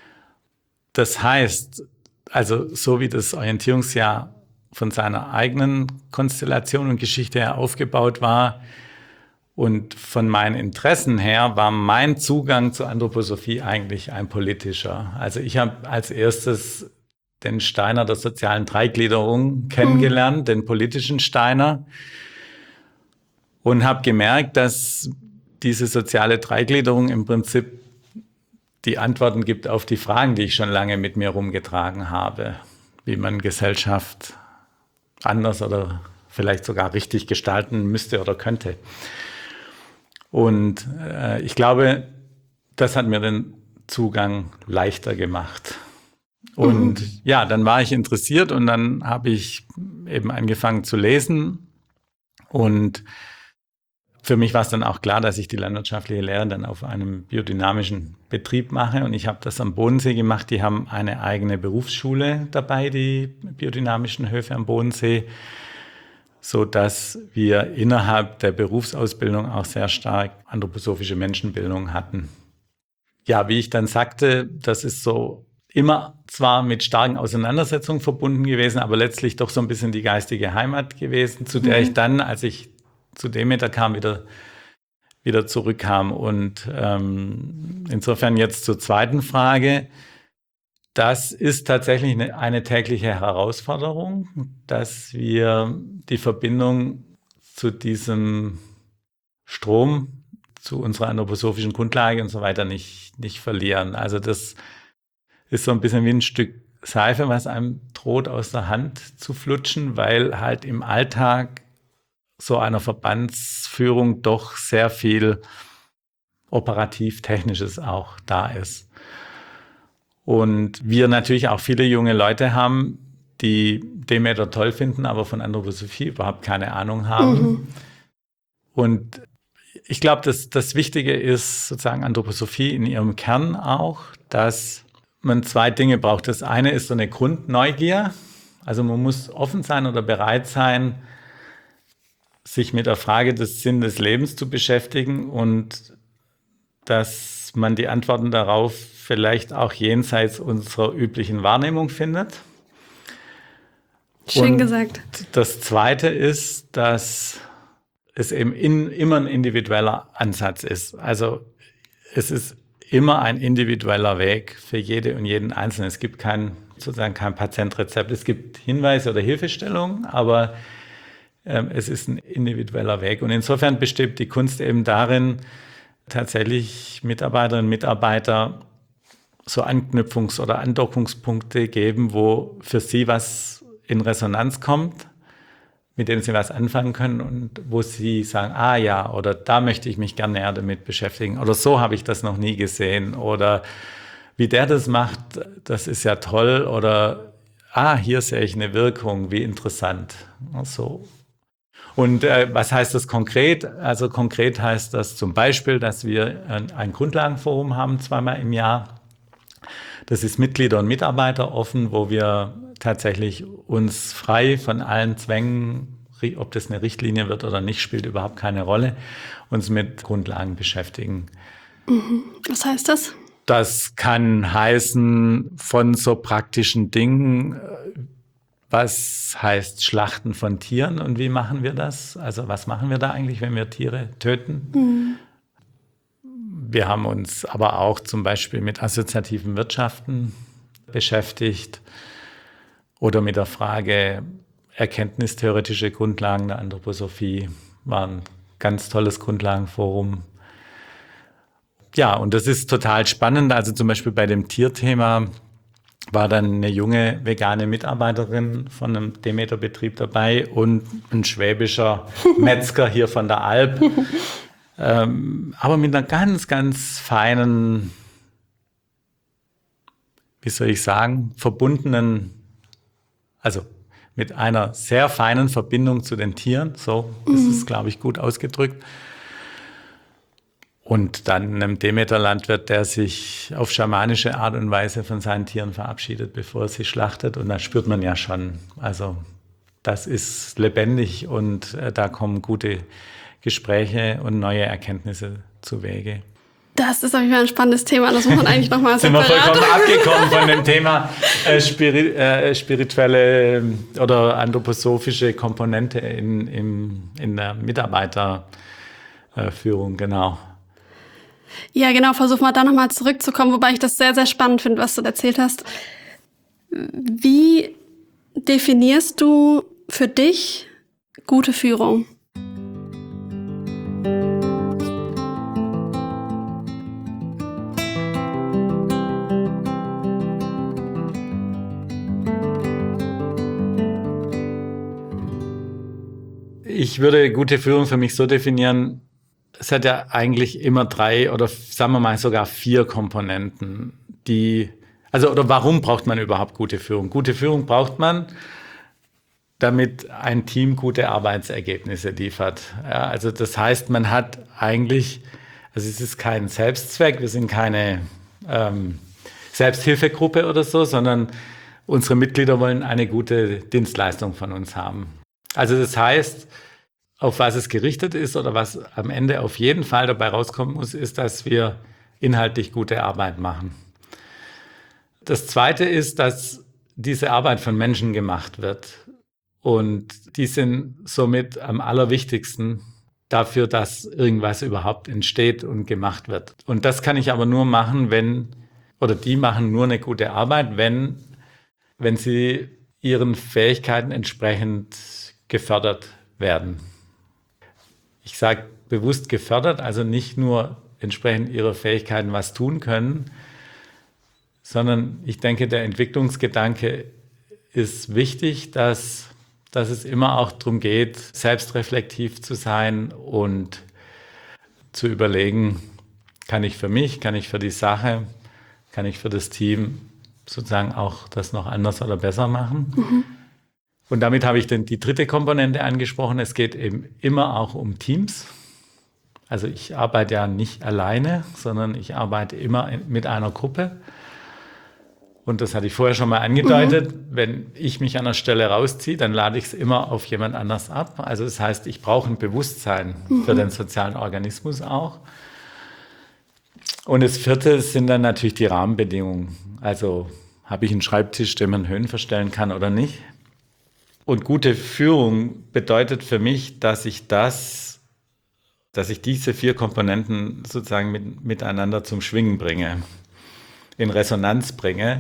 Das heißt, also so wie das Orientierungsjahr von seiner eigenen Konstellation und Geschichte her aufgebaut war und von meinen Interessen her, war mein Zugang zur Anthroposophie eigentlich ein politischer. Also ich habe als erstes den Steiner der sozialen Dreigliederung kennengelernt, mhm. den politischen Steiner, und habe gemerkt, dass diese soziale Dreigliederung im Prinzip die Antworten gibt auf die Fragen, die ich schon lange mit mir rumgetragen habe, wie man Gesellschaft anders oder vielleicht sogar richtig gestalten müsste oder könnte. Und äh, ich glaube, das hat mir den Zugang leichter gemacht. Und mhm. ja, dann war ich interessiert und dann habe ich eben angefangen zu lesen. Und für mich war es dann auch klar, dass ich die landwirtschaftliche Lehre dann auf einem biodynamischen Betrieb mache. Und ich habe das am Bodensee gemacht. Die haben eine eigene Berufsschule dabei, die biodynamischen Höfe am Bodensee, so dass wir innerhalb der Berufsausbildung auch sehr stark anthroposophische Menschenbildung hatten. Ja, wie ich dann sagte, das ist so immer zwar mit starken Auseinandersetzungen verbunden gewesen, aber letztlich doch so ein bisschen die geistige Heimat gewesen, zu der mhm. ich dann, als ich zu Demeter kam, wieder, wieder zurückkam. Und ähm, insofern jetzt zur zweiten Frage. Das ist tatsächlich eine, eine tägliche Herausforderung, dass wir die Verbindung zu diesem Strom, zu unserer anthroposophischen Grundlage und so weiter nicht, nicht verlieren. Also das ist so ein bisschen wie ein Stück Seife, was einem droht, aus der Hand zu flutschen, weil halt im Alltag so einer Verbandsführung doch sehr viel operativ-technisches auch da ist. Und wir natürlich auch viele junge Leute haben, die Demeter toll finden, aber von Anthroposophie überhaupt keine Ahnung haben. Mhm. Und ich glaube, dass das Wichtige ist sozusagen Anthroposophie in ihrem Kern auch, dass man zwei Dinge braucht. Das eine ist so eine Grundneugier. Also man muss offen sein oder bereit sein, sich mit der Frage des Sinn des Lebens zu beschäftigen und dass man die Antworten darauf vielleicht auch jenseits unserer üblichen Wahrnehmung findet. Schön und gesagt. Das Zweite ist, dass es eben in, immer ein individueller Ansatz ist. Also es ist immer ein individueller Weg für jede und jeden Einzelnen. Es gibt kein, sozusagen kein Patientrezept. Es gibt Hinweise oder Hilfestellungen, aber es ist ein individueller Weg. Und insofern besteht die Kunst eben darin, tatsächlich Mitarbeiterinnen und Mitarbeiter so Anknüpfungs- oder Andockungspunkte geben, wo für sie was in Resonanz kommt, mit denen sie was anfangen können und wo sie sagen, ah ja, oder da möchte ich mich gerne näher damit beschäftigen. Oder so habe ich das noch nie gesehen. Oder wie der das macht, das ist ja toll. Oder ah, hier sehe ich eine Wirkung, wie interessant. So. Und äh, was heißt das konkret? Also konkret heißt das zum Beispiel, dass wir ein, ein Grundlagenforum haben, zweimal im Jahr. Das ist Mitglieder und Mitarbeiter offen, wo wir tatsächlich uns frei von allen Zwängen ob das eine Richtlinie wird oder nicht, spielt überhaupt keine Rolle, uns mit Grundlagen beschäftigen. Mhm. Was heißt das? Das kann heißen von so praktischen Dingen, was heißt Schlachten von Tieren und wie machen wir das? Also was machen wir da eigentlich, wenn wir Tiere töten? Mhm. Wir haben uns aber auch zum Beispiel mit assoziativen Wirtschaften beschäftigt oder mit der Frage erkenntnistheoretische Grundlagen der Anthroposophie. War ein ganz tolles Grundlagenforum. Ja, und das ist total spannend. Also zum Beispiel bei dem Tierthema war dann eine junge vegane Mitarbeiterin von einem Demeter-Betrieb dabei und ein schwäbischer Metzger hier von der Alp. ähm, aber mit einer ganz, ganz feinen, wie soll ich sagen, verbundenen, also mit einer sehr feinen Verbindung zu den Tieren. So ist es, glaube ich, gut ausgedrückt. Und dann einem Demeter-Landwirt, der sich auf schamanische Art und Weise von seinen Tieren verabschiedet, bevor er sie schlachtet. Und da spürt man ja schon, also das ist lebendig und äh, da kommen gute Gespräche und neue Erkenntnisse zu Wege. Das ist auf jeden Fall ein spannendes Thema, das muss man eigentlich nochmal separat. Sind wir vollkommen abgekommen von dem Thema äh, spiri äh, spirituelle oder anthroposophische Komponente in, in, in der Mitarbeiterführung, äh, genau. Ja, genau, versuch mal da nochmal zurückzukommen, wobei ich das sehr, sehr spannend finde, was du erzählt hast. Wie definierst du für dich gute Führung? Ich würde gute Führung für mich so definieren, es hat ja eigentlich immer drei oder sagen wir mal sogar vier Komponenten, die, also oder warum braucht man überhaupt gute Führung? Gute Führung braucht man, damit ein Team gute Arbeitsergebnisse liefert. Ja, also das heißt, man hat eigentlich, also es ist kein Selbstzweck, wir sind keine ähm, Selbsthilfegruppe oder so, sondern unsere Mitglieder wollen eine gute Dienstleistung von uns haben. Also das heißt, auf was es gerichtet ist oder was am Ende auf jeden Fall dabei rauskommen muss, ist, dass wir inhaltlich gute Arbeit machen. Das Zweite ist, dass diese Arbeit von Menschen gemacht wird. Und die sind somit am allerwichtigsten dafür, dass irgendwas überhaupt entsteht und gemacht wird. Und das kann ich aber nur machen, wenn, oder die machen nur eine gute Arbeit, wenn, wenn sie ihren Fähigkeiten entsprechend gefördert werden. Ich sage bewusst gefördert, also nicht nur entsprechend ihrer Fähigkeiten was tun können, sondern ich denke, der Entwicklungsgedanke ist wichtig, dass, dass es immer auch darum geht, selbstreflektiv zu sein und zu überlegen, kann ich für mich, kann ich für die Sache, kann ich für das Team sozusagen auch das noch anders oder besser machen. Mhm. Und damit habe ich dann die dritte Komponente angesprochen. Es geht eben immer auch um Teams. Also ich arbeite ja nicht alleine, sondern ich arbeite immer mit einer Gruppe. Und das hatte ich vorher schon mal angedeutet. Mhm. Wenn ich mich an der Stelle rausziehe, dann lade ich es immer auf jemand anders ab. Also das heißt, ich brauche ein Bewusstsein mhm. für den sozialen Organismus auch. Und das vierte sind dann natürlich die Rahmenbedingungen. Also habe ich einen Schreibtisch, den man Höhen verstellen kann oder nicht? Und gute Führung bedeutet für mich, dass ich das, dass ich diese vier Komponenten sozusagen mit, miteinander zum Schwingen bringe, in Resonanz bringe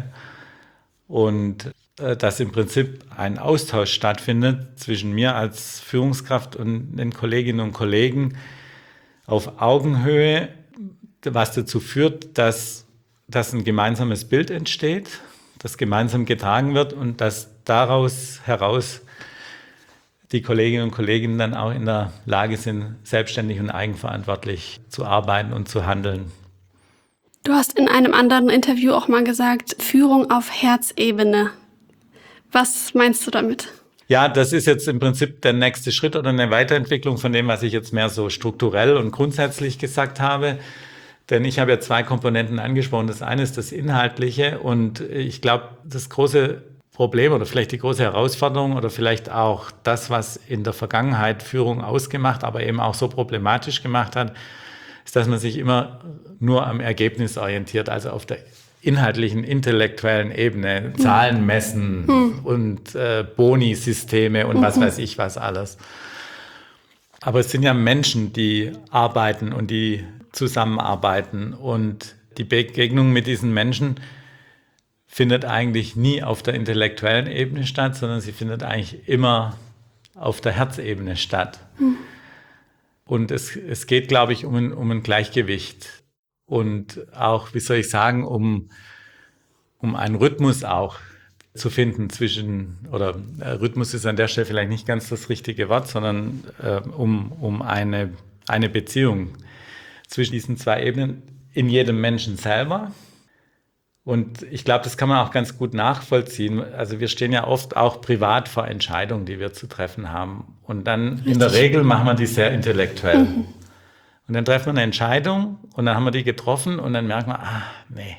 und äh, dass im Prinzip ein Austausch stattfindet zwischen mir als Führungskraft und den Kolleginnen und Kollegen auf Augenhöhe, was dazu führt, dass, dass ein gemeinsames Bild entsteht, das gemeinsam getragen wird und dass daraus heraus die Kolleginnen und Kollegen dann auch in der Lage sind, selbstständig und eigenverantwortlich zu arbeiten und zu handeln. Du hast in einem anderen Interview auch mal gesagt, Führung auf Herzebene. Was meinst du damit? Ja, das ist jetzt im Prinzip der nächste Schritt oder eine Weiterentwicklung von dem, was ich jetzt mehr so strukturell und grundsätzlich gesagt habe. Denn ich habe ja zwei Komponenten angesprochen. Das eine ist das Inhaltliche und ich glaube, das große Problem oder vielleicht die große Herausforderung oder vielleicht auch das, was in der Vergangenheit Führung ausgemacht, aber eben auch so problematisch gemacht hat, ist, dass man sich immer nur am Ergebnis orientiert, also auf der inhaltlichen, intellektuellen Ebene, mhm. Zahlen messen mhm. und äh, Boni-Systeme und mhm. was weiß ich was alles. Aber es sind ja Menschen, die arbeiten und die zusammenarbeiten und die Begegnung mit diesen Menschen findet eigentlich nie auf der intellektuellen Ebene statt, sondern sie findet eigentlich immer auf der Herzebene statt. Mhm. Und es, es geht, glaube ich, um ein, um ein Gleichgewicht und auch, wie soll ich sagen, um, um einen Rhythmus auch zu finden zwischen, oder äh, Rhythmus ist an der Stelle vielleicht nicht ganz das richtige Wort, sondern äh, um, um eine, eine Beziehung zwischen diesen zwei Ebenen in jedem Menschen selber. Und ich glaube, das kann man auch ganz gut nachvollziehen. Also wir stehen ja oft auch privat vor Entscheidungen, die wir zu treffen haben. Und dann Richtig. In der Regel machen wir die sehr intellektuell. Mhm. Und dann treffen wir eine Entscheidung und dann haben wir die getroffen und dann merken wir, ah, nee,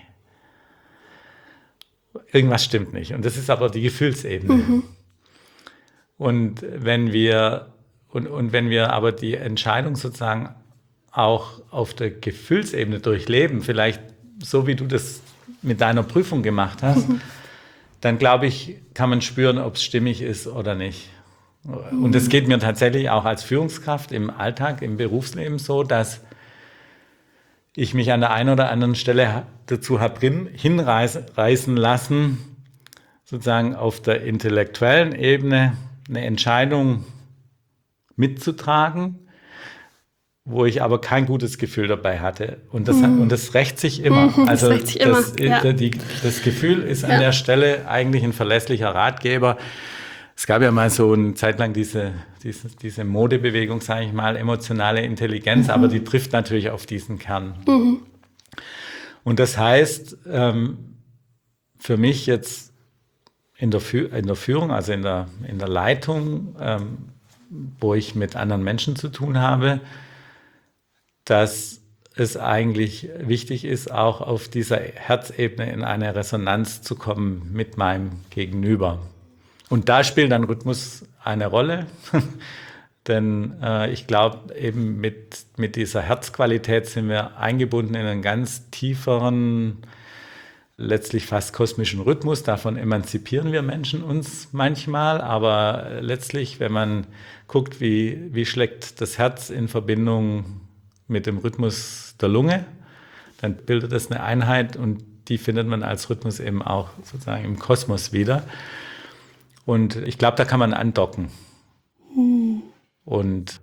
irgendwas stimmt nicht. Und das ist aber die Gefühlsebene. Mhm. Und wenn wir, und, und wenn wir aber die Entscheidung sozusagen auch auf der Gefühlsebene durchleben, vielleicht so wie du das mit deiner Prüfung gemacht hast, mhm. dann glaube ich, kann man spüren, ob es stimmig ist oder nicht. Mhm. Und es geht mir tatsächlich auch als Führungskraft im Alltag, im Berufsleben so, dass ich mich an der einen oder anderen Stelle dazu habe hinreißen lassen, sozusagen auf der intellektuellen Ebene eine Entscheidung mitzutragen, wo ich aber kein gutes Gefühl dabei hatte. Und das, mhm. und das rächt sich immer. Mhm, also das, sich das, immer. Ja. Die, das Gefühl ist ja. an der Stelle eigentlich ein verlässlicher Ratgeber. Es gab ja mal so eine Zeit lang diese, diese, diese Modebewegung, sage ich mal, emotionale Intelligenz, mhm. aber die trifft natürlich auf diesen Kern. Mhm. Und das heißt, ähm, für mich jetzt in der, Fü- in der Führung, also in der, in der Leitung, ähm, wo ich mit anderen Menschen zu tun habe, dass es eigentlich wichtig ist, auch auf dieser Herzebene in eine Resonanz zu kommen mit meinem Gegenüber. Und da spielt dann Rhythmus eine Rolle, denn äh, ich glaube, eben mit, mit dieser Herzqualität sind wir eingebunden in einen ganz tieferen, letztlich fast kosmischen Rhythmus. Davon emanzipieren wir Menschen uns manchmal, aber letztlich, wenn man guckt, wie, wie schlägt das Herz in Verbindung mit dem Rhythmus der Lunge, dann bildet das eine Einheit und die findet man als Rhythmus eben auch sozusagen im Kosmos wieder. Und ich glaube, da kann man andocken. Hm. Und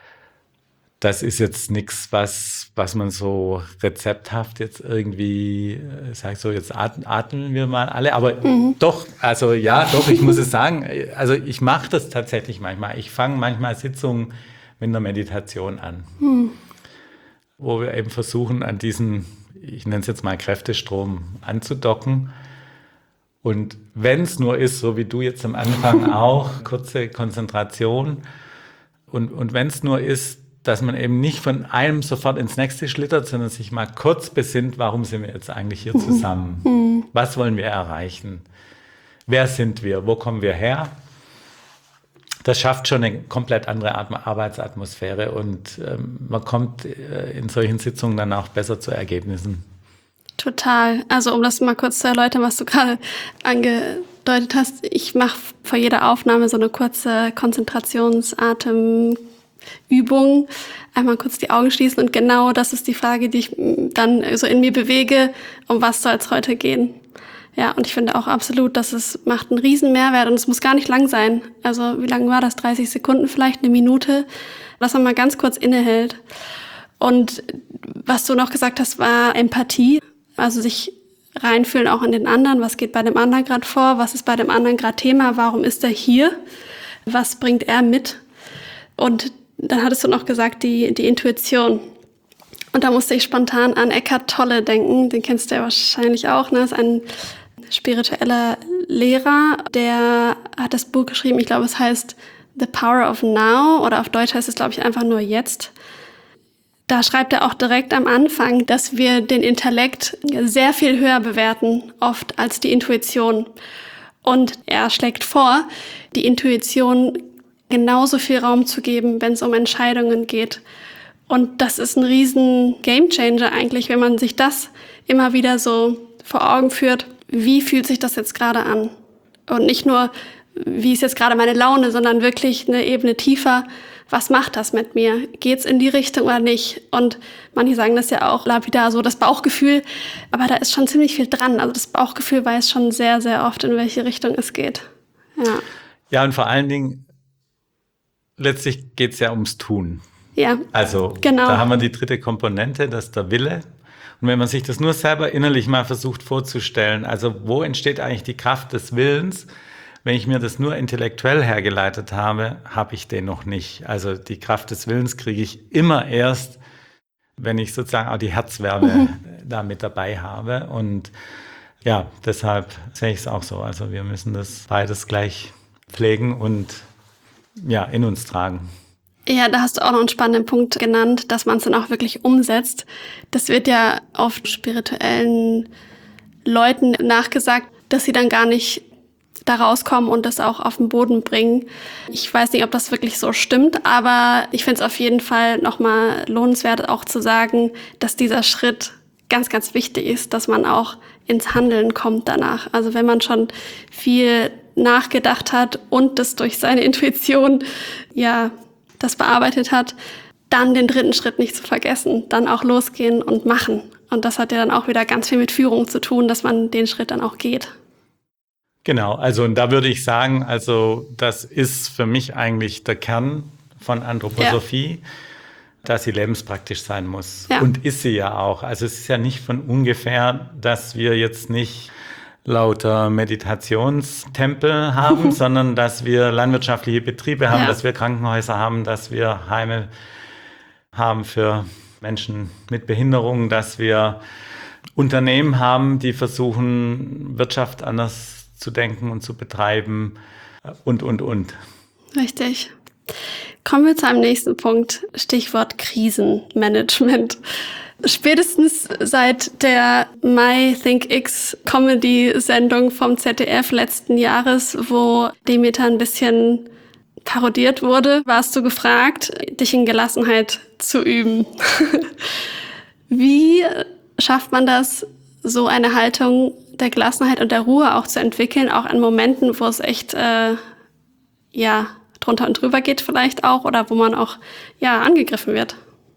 das ist jetzt nichts, was, was man so rezepthaft jetzt irgendwie, sag ich so, jetzt atmen, atmen wir mal alle. Aber mhm. doch, also ja, doch, ich muss es sagen, also ich mache das tatsächlich manchmal. Ich fange manchmal Sitzungen mit einer Meditation an. Mhm. Wo wir eben versuchen, an diesen, ich nenne es jetzt mal Kräftestrom anzudocken. Und wenn es nur ist, so wie du jetzt am Anfang auch, kurze Konzentration. Und, und wenn es nur ist, dass man eben nicht von einem sofort ins nächste schlittert, sondern sich mal kurz besinnt, warum sind wir jetzt eigentlich hier zusammen? Mhm. Was wollen wir erreichen? Wer sind wir? Wo kommen wir her? Das schafft schon eine komplett andere Arbeitsatmosphäre und ähm, man kommt äh, in solchen Sitzungen dann auch besser zu Ergebnissen. Total. Also um das mal kurz zu erläutern, was du gerade angedeutet hast. Ich mache vor jeder Aufnahme so eine kurze Konzentrationsatemübung. Einmal kurz die Augen schließen und genau das ist die Frage, die ich dann so in mir bewege. Um was soll es heute gehen? Ja, und ich finde auch absolut, dass es macht einen riesen Mehrwert und es muss gar nicht lang sein. Also wie lang war das? dreißig Sekunden, vielleicht eine Minute, dass man mal ganz kurz innehält. Und was du noch gesagt hast, war Empathie. Also sich reinfühlen auch in den anderen. Was geht bei dem anderen gerade vor? Was ist bei dem anderen gerade Thema? Warum ist er hier? Was bringt er mit? Und dann hattest du noch gesagt, die, die Intuition. Und da musste ich spontan an Eckhart Tolle denken. Den kennst du ja wahrscheinlich auch, ne? Das ist ein spiritueller Lehrer, der hat das Buch geschrieben, ich glaube, es heißt The Power of Now oder auf Deutsch heißt es, glaube ich, einfach nur jetzt. Da schreibt er auch direkt am Anfang, dass wir den Intellekt sehr viel höher bewerten, oft als die Intuition. Und er schlägt vor, die Intuition genauso viel Raum zu geben, wenn es um Entscheidungen geht. Und das ist ein riesen Gamechanger eigentlich, wenn man sich das immer wieder so vor Augen führt, wie fühlt sich das jetzt gerade an? Und nicht nur, wie ist jetzt gerade meine Laune, sondern wirklich eine Ebene tiefer, was macht das mit mir? Geht's in die Richtung oder nicht? Und manche sagen das ja auch lapidar so, das Bauchgefühl, aber da ist schon ziemlich viel dran. Also das Bauchgefühl weiß schon sehr, sehr oft, in welche Richtung es geht. Ja, ja, und vor allen Dingen, letztlich geht's ja ums Tun. Ja, also genau. Da haben wir die dritte Komponente, das ist der Wille. Und wenn man sich das nur selber innerlich mal versucht vorzustellen, also wo entsteht eigentlich die Kraft des Willens? Wenn ich mir das nur intellektuell hergeleitet habe, habe ich den noch nicht. Also die Kraft des Willens kriege ich immer erst, wenn ich sozusagen auch die Herzwärme mhm. da mit dabei habe. Und ja, deshalb sehe ich es auch so. Also wir müssen das beides gleich pflegen und ja, in uns tragen. Ja, da hast du auch noch einen spannenden Punkt genannt, dass man es dann auch wirklich umsetzt. Das wird ja oft spirituellen Leuten nachgesagt, dass sie dann gar nicht da rauskommen und das auch auf den Boden bringen. Ich weiß nicht, ob das wirklich so stimmt, aber ich finde es auf jeden Fall nochmal lohnenswert, auch zu sagen, dass dieser Schritt ganz, ganz wichtig ist, dass man auch ins Handeln kommt danach. Also wenn man schon viel nachgedacht hat und das durch seine Intuition, ja, das bearbeitet hat, dann den dritten Schritt nicht zu vergessen, dann auch losgehen und machen. Und das hat ja dann auch wieder ganz viel mit Führung zu tun, dass man den Schritt dann auch geht. Genau, also und da würde ich sagen, also das ist für mich eigentlich der Kern von Anthroposophie, ja. dass sie lebenspraktisch sein muss. Ja. Und ist sie ja auch. Also es ist ja nicht von ungefähr, dass wir jetzt nicht lauter Meditationstempel haben, sondern dass wir landwirtschaftliche Betriebe haben, ja. dass wir Krankenhäuser haben, dass wir Heime haben für Menschen mit Behinderungen, dass wir Unternehmen haben, die versuchen, Wirtschaft anders zu denken und zu betreiben und, und, und. Richtig. Kommen wir zu einem nächsten Punkt, Stichwort Krisenmanagement. Spätestens seit der MyThinkX-Comedy-Sendung vom Z D F letzten Jahres, wo Demeter ein bisschen parodiert wurde, warst du gefragt, dich in Gelassenheit zu üben. Wie schafft man das, so eine Haltung der Gelassenheit und der Ruhe auch zu entwickeln, auch in Momenten, wo es echt äh, ja drunter und drüber geht vielleicht auch oder wo man auch ja angegriffen wird?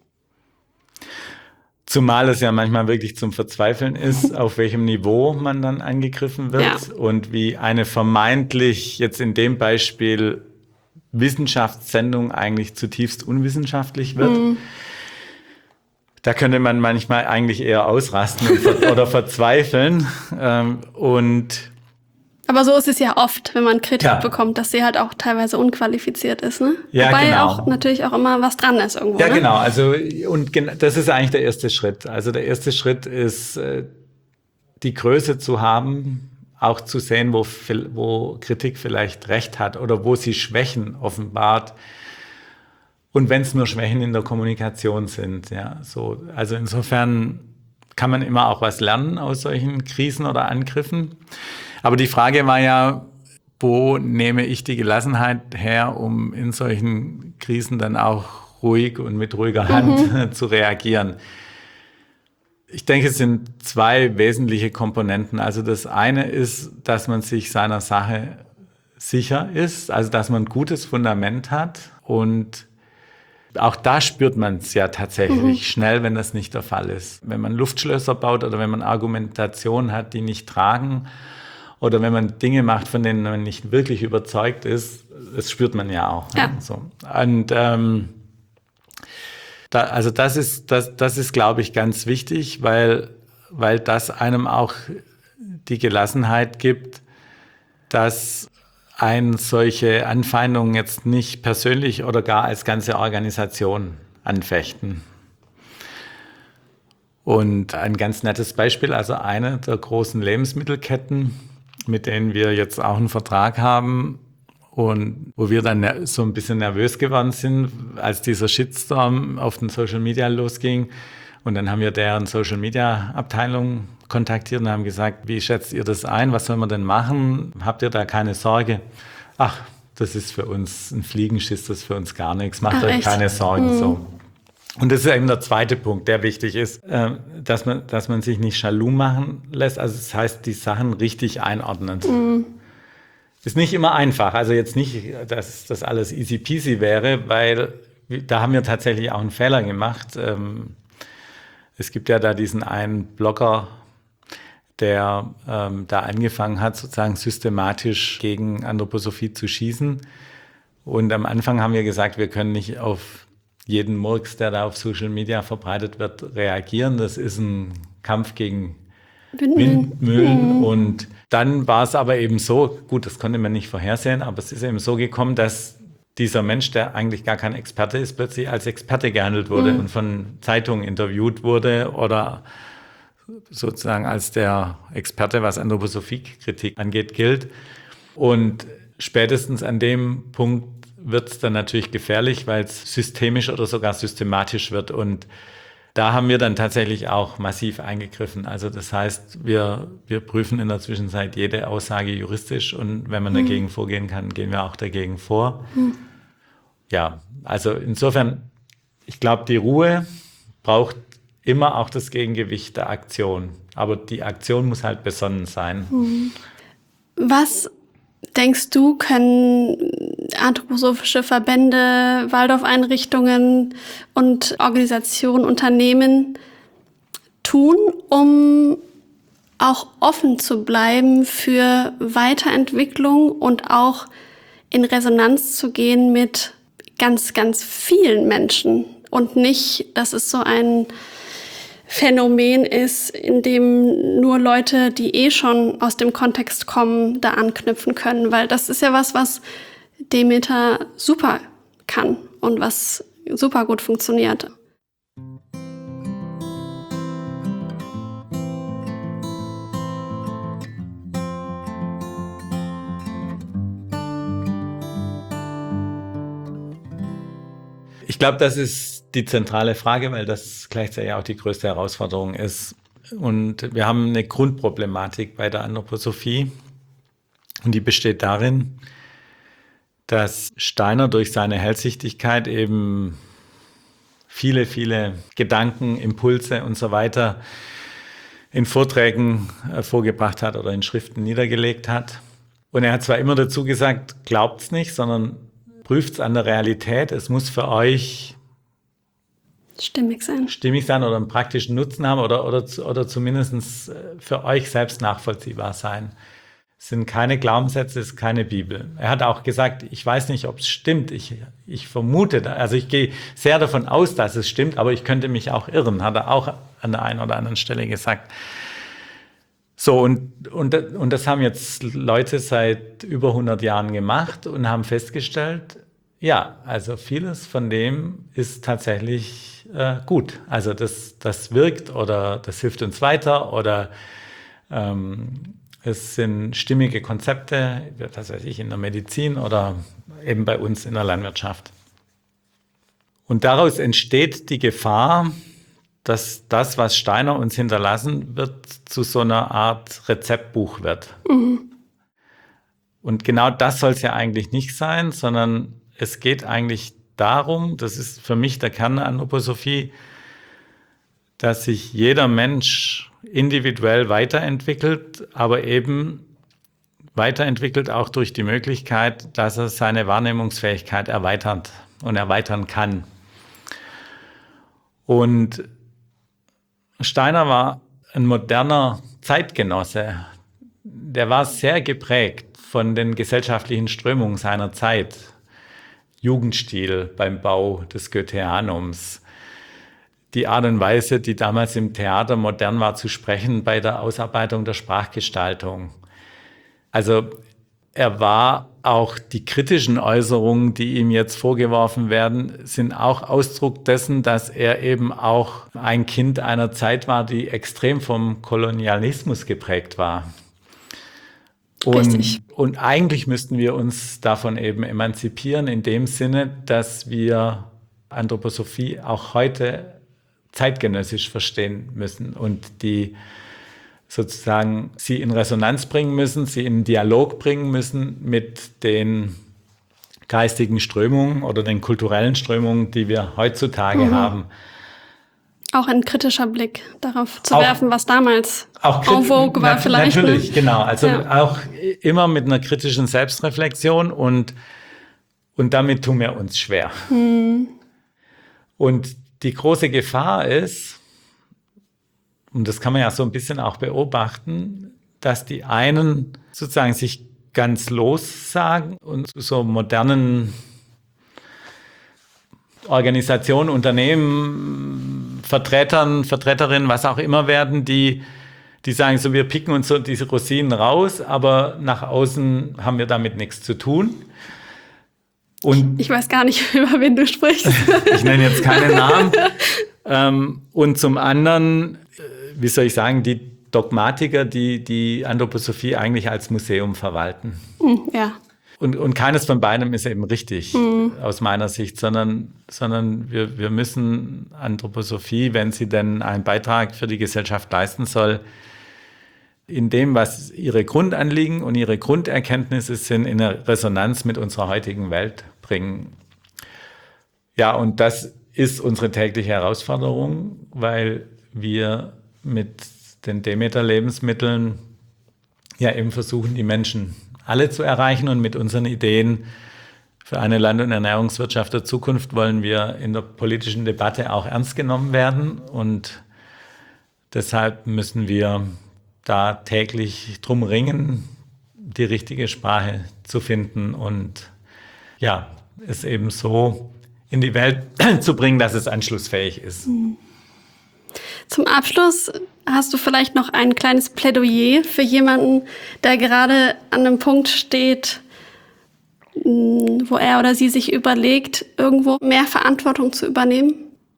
Zumal es ja manchmal wirklich zum Verzweifeln ist, auf welchem Niveau man dann angegriffen wird ja. und wie eine vermeintlich jetzt in dem Beispiel Wissenschaftssendung eigentlich zutiefst unwissenschaftlich wird. Mhm. Da könnte man manchmal eigentlich eher ausrasten und ver- oder verzweifeln. Ähm, und Aber so ist es ja oft, wenn man Kritik ja. bekommt, dass sie halt auch teilweise unqualifiziert ist, ne? Ja, Wobei genau. auch natürlich auch immer was dran ist irgendwo. Ja, ne? genau. Also und gen- das ist eigentlich der erste Schritt. Also der erste Schritt ist, äh, die Größe zu haben, auch zu sehen, wo, wo Kritik vielleicht recht hat oder wo sie Schwächen offenbart. Und wenn es nur Schwächen in der Kommunikation sind, ja, so. Also insofern kann man immer auch was lernen aus solchen Krisen oder Angriffen. Aber die Frage war ja, wo nehme ich die Gelassenheit her, um in solchen Krisen dann auch ruhig und mit ruhiger Hand mhm. zu reagieren? Ich denke, es sind zwei wesentliche Komponenten. Also das eine ist, dass man sich seiner Sache sicher ist, also dass man ein gutes Fundament hat. Und auch da spürt man es ja tatsächlich mhm. schnell, wenn das nicht der Fall ist. Wenn man Luftschlösser baut oder wenn man Argumentationen hat, die nicht tragen, oder wenn man Dinge macht, von denen man nicht wirklich überzeugt ist, das spürt man ja auch. Ja. So. Und ähm, da, also das ist, das, das ist, glaube ich, ganz wichtig, weil, weil das einem auch die Gelassenheit gibt, dass ein solche Anfeindungen jetzt nicht persönlich oder gar als ganze Organisation anfechten. Und ein ganz nettes Beispiel, also eine der großen Lebensmittelketten, mit denen wir jetzt auch einen Vertrag haben und wo wir dann so ein bisschen nervös geworden sind, als dieser Shitstorm auf den Social Media losging Und dann haben wir deren Social-Media-Abteilung kontaktiert und haben gesagt, wie schätzt ihr das ein? Was soll man denn machen? Habt ihr da keine Sorge? Ach, das ist für uns ein Fliegenschiss, das ist für uns gar nichts. Macht Ach, euch echt? keine Sorgen. Mhm. So. Und das ist eben der zweite Punkt, der wichtig ist, dass man, dass man sich nicht jaloux machen lässt. Also das heißt, die Sachen richtig einordnen. Mhm. Ist nicht immer einfach. Also jetzt nicht, dass das alles easy peasy wäre, weil da haben wir tatsächlich auch einen Fehler gemacht. Es gibt ja da diesen einen Blogger, der ähm, da angefangen hat, sozusagen systematisch gegen Anthroposophie zu schießen. Und am Anfang haben wir gesagt, wir können nicht auf jeden Murks, der da auf Social Media verbreitet wird, reagieren. Das ist ein Kampf gegen Windmühlen. Windmühlen. Mhm. Und dann war es aber eben so, gut, das konnte man nicht vorhersehen, aber es ist eben so gekommen, dass dieser Mensch, der eigentlich gar kein Experte ist, plötzlich als Experte gehandelt wurde mhm. und von Zeitungen interviewt wurde oder sozusagen als der Experte, was Anthroposophie-Kritik angeht, gilt. Und spätestens an dem Punkt wird es dann natürlich gefährlich, weil es systemisch oder sogar systematisch wird. Und da haben wir dann tatsächlich auch massiv eingegriffen. Also das heißt, wir, wir prüfen in der Zwischenzeit jede Aussage juristisch und wenn man mhm. dagegen vorgehen kann, gehen wir auch dagegen vor. Mhm. Ja, also insofern, ich glaube, die Ruhe braucht immer auch das Gegengewicht der Aktion. Aber die Aktion muss halt besonnen sein. Was denkst du, können anthroposophische Verbände, Waldorfeinrichtungen und Organisationen, Unternehmen tun, um auch offen zu bleiben für Weiterentwicklung und auch in Resonanz zu gehen mit ganz, ganz vielen Menschen und nicht, dass es so ein Phänomen ist, in dem nur Leute, die eh schon aus dem Kontext kommen, da anknüpfen können, weil das ist ja was, was Demeter super kann und was super gut funktioniert. Ich glaube, das ist die zentrale Frage, weil das gleichzeitig auch die größte Herausforderung ist. Und wir haben eine Grundproblematik bei der Anthroposophie. Und die besteht darin, dass Steiner durch seine Hellsichtigkeit eben viele, viele Gedanken, Impulse und so weiter in Vorträgen vorgebracht hat oder in Schriften niedergelegt hat. Und er hat zwar immer dazu gesagt, glaubt's nicht, sondern prüft's an der Realität. Es muss für euch stimmig sein. Stimmig sein oder einen praktischen Nutzen haben oder, oder, oder zumindest für euch selbst nachvollziehbar sein. Es sind keine Glaubenssätze, es ist keine Bibel. Er hat auch gesagt, ich weiß nicht, ob es stimmt. Ich, ich vermute, also ich gehe sehr davon aus, dass es stimmt, aber ich könnte mich auch irren, hat er auch an der einen oder anderen Stelle gesagt. So, und, und, und das haben jetzt Leute seit über hundert Jahren gemacht und haben festgestellt, ja, also vieles von dem ist tatsächlich äh, gut. Also das, das wirkt oder das hilft uns weiter oder ähm, es sind stimmige Konzepte, was weiß ich, in der Medizin oder eben bei uns in der Landwirtschaft. Und daraus entsteht die Gefahr, dass das, was Steiner uns hinterlassen wird, zu so einer Art Rezeptbuch wird. Mhm. Und genau das soll es ja eigentlich nicht sein, sondern es geht eigentlich darum, das ist für mich der Kern der Anthroposophie, dass sich jeder Mensch individuell weiterentwickelt, aber eben weiterentwickelt auch durch die Möglichkeit, dass er seine Wahrnehmungsfähigkeit erweitert und erweitern kann. Und Steiner war ein moderner Zeitgenosse. Der war sehr geprägt von den gesellschaftlichen Strömungen seiner Zeit. Jugendstil beim Bau des Goetheanums. Die Art und Weise, die damals im Theater modern war zu sprechen bei der Ausarbeitung der Sprachgestaltung. Also er war auch, die kritischen Äußerungen, die ihm jetzt vorgeworfen werden, sind auch Ausdruck dessen, dass er eben auch ein Kind einer Zeit war, die extrem vom Kolonialismus geprägt war. Und, und eigentlich müssten wir uns davon eben emanzipieren, in dem Sinne, dass wir Anthroposophie auch heute zeitgenössisch verstehen müssen und die sozusagen sie in Resonanz bringen müssen, sie in Dialog bringen müssen mit den geistigen Strömungen oder den kulturellen Strömungen, die wir heutzutage mhm. haben. Auch ein kritischer Blick darauf zu auch, werfen, was damals auch en vogue war nat- vielleicht. Natürlich, ne? Genau. Also ja. auch immer mit einer kritischen Selbstreflexion und, und damit tun wir uns schwer. Mhm. Und die große Gefahr ist, und das kann man ja so ein bisschen auch beobachten, dass die einen sozusagen sich ganz lossagen und zu so modernen Organisationen, Unternehmen, Vertretern, Vertreterinnen, was auch immer werden, die, die sagen so, wir picken uns so diese Rosinen raus, aber nach außen haben wir damit nichts zu tun. Und ich weiß gar nicht, über wen du sprichst. Ich nenne jetzt keinen Namen. ähm, und zum anderen, wie soll ich sagen, die Dogmatiker, die die Anthroposophie eigentlich als Museum verwalten. Ja. Und, und keines von beidem ist eben richtig, mhm. aus meiner Sicht, sondern, sondern wir, wir müssen Anthroposophie, wenn sie denn einen Beitrag für die Gesellschaft leisten soll, in dem, was ihre Grundanliegen und ihre Grunderkenntnisse sind, in eine Resonanz mit unserer heutigen Welt bringen. Ja, und das ist unsere tägliche Herausforderung, weil wir mit den Demeter-Lebensmitteln ja eben versuchen, die Menschen alle zu erreichen, und mit unseren Ideen für eine Land- und Ernährungswirtschaft der Zukunft wollen wir in der politischen Debatte auch ernst genommen werden, und deshalb müssen wir da täglich drum ringen, die richtige Sprache zu finden und ja, es eben so in die Welt zu bringen, dass es anschlussfähig ist. Zum Abschluss hast du vielleicht noch ein kleines Plädoyer für jemanden, der gerade an einem Punkt steht, wo er oder sie sich überlegt, irgendwo mehr Verantwortung zu übernehmen?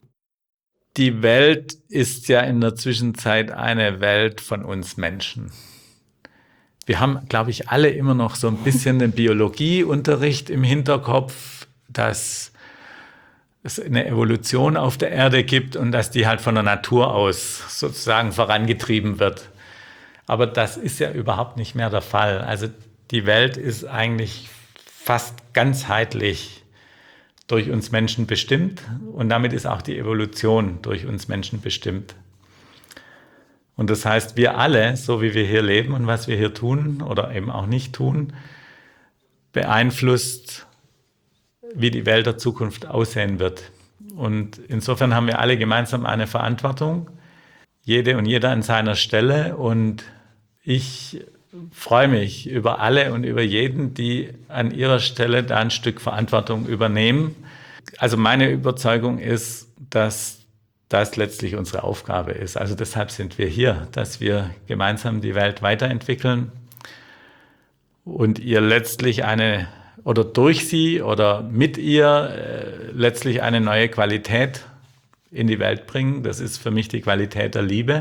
Die Welt ist ja in der Zwischenzeit eine Welt von uns Menschen. Wir haben, glaube ich, alle immer noch so ein bisschen den Biologieunterricht im Hinterkopf, dass es eine Evolution auf der Erde gibt und dass die halt von der Natur aus sozusagen vorangetrieben wird. Aber das ist ja überhaupt nicht mehr der Fall. Also die Welt ist eigentlich fast ganzheitlich durch uns Menschen bestimmt, und damit ist auch die Evolution durch uns Menschen bestimmt. Und das heißt, wir alle, so wie wir hier leben und was wir hier tun oder eben auch nicht tun, beeinflusst, wie die Welt der Zukunft aussehen wird. Und insofern haben wir alle gemeinsam eine Verantwortung, jede und jeder an seiner Stelle. Und ich freue mich über alle und über jeden, die an ihrer Stelle da ein Stück Verantwortung übernehmen. Also meine Überzeugung ist, dass das letztlich unsere Aufgabe ist. Also deshalb sind wir hier, dass wir gemeinsam die Welt weiterentwickeln und ihr letztlich eine oder durch sie oder mit ihr äh, letztlich eine neue Qualität in die Welt bringen. Das ist für mich die Qualität der Liebe.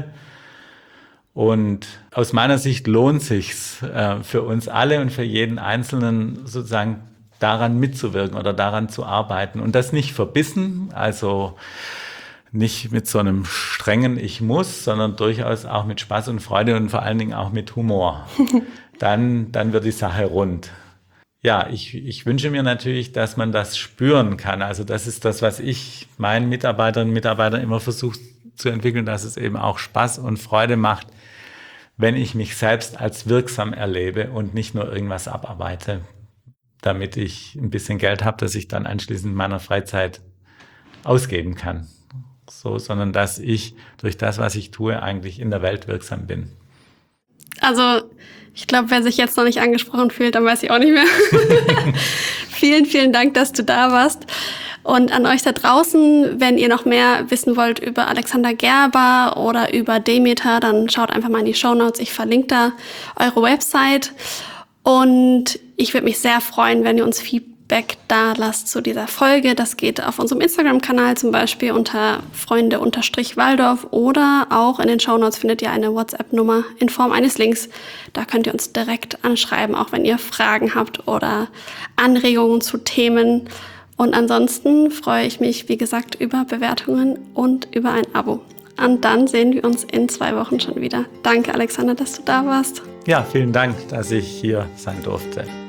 Und aus meiner Sicht lohnt es sich äh, für uns alle und für jeden Einzelnen sozusagen daran mitzuwirken oder daran zu arbeiten. Und das nicht verbissen, also nicht mit so einem strengen Ich muss, sondern durchaus auch mit Spaß und Freude und vor allen Dingen auch mit Humor. Dann, dann wird die Sache rund. Ja, ich, ich wünsche mir natürlich, dass man das spüren kann. Also das ist das, was ich meinen Mitarbeiterinnen und Mitarbeitern immer versuche zu entwickeln, dass es eben auch Spaß und Freude macht, wenn ich mich selbst als wirksam erlebe und nicht nur irgendwas abarbeite, damit ich ein bisschen Geld habe, das ich dann anschließend in meiner Freizeit ausgeben kann. So, sondern dass ich durch das, was ich tue, eigentlich in der Welt wirksam bin. Also ich glaube, wer sich jetzt noch nicht angesprochen fühlt, dann weiß ich auch nicht mehr. Vielen, vielen Dank, dass du da warst. Und an euch da draußen, wenn ihr noch mehr wissen wollt über Alexander Gerber oder über Demeter, dann schaut einfach mal in die Shownotes. Ich verlinke da eure Website. Und ich würde mich sehr freuen, wenn ihr uns Feedback da lasst zu dieser Folge. Das geht auf unserem Instagram-Kanal zum Beispiel unter Freunde-Waldorf, oder auch in den Shownotes findet ihr eine WhatsApp-Nummer in Form eines Links. Da könnt ihr uns direkt anschreiben, auch wenn ihr Fragen habt oder Anregungen zu Themen. Und ansonsten freue ich mich, wie gesagt, über Bewertungen und über ein Abo. Und dann sehen wir uns in zwei Wochen schon wieder. Danke, Alexander, dass du da warst. Ja, vielen Dank, dass ich hier sein durfte.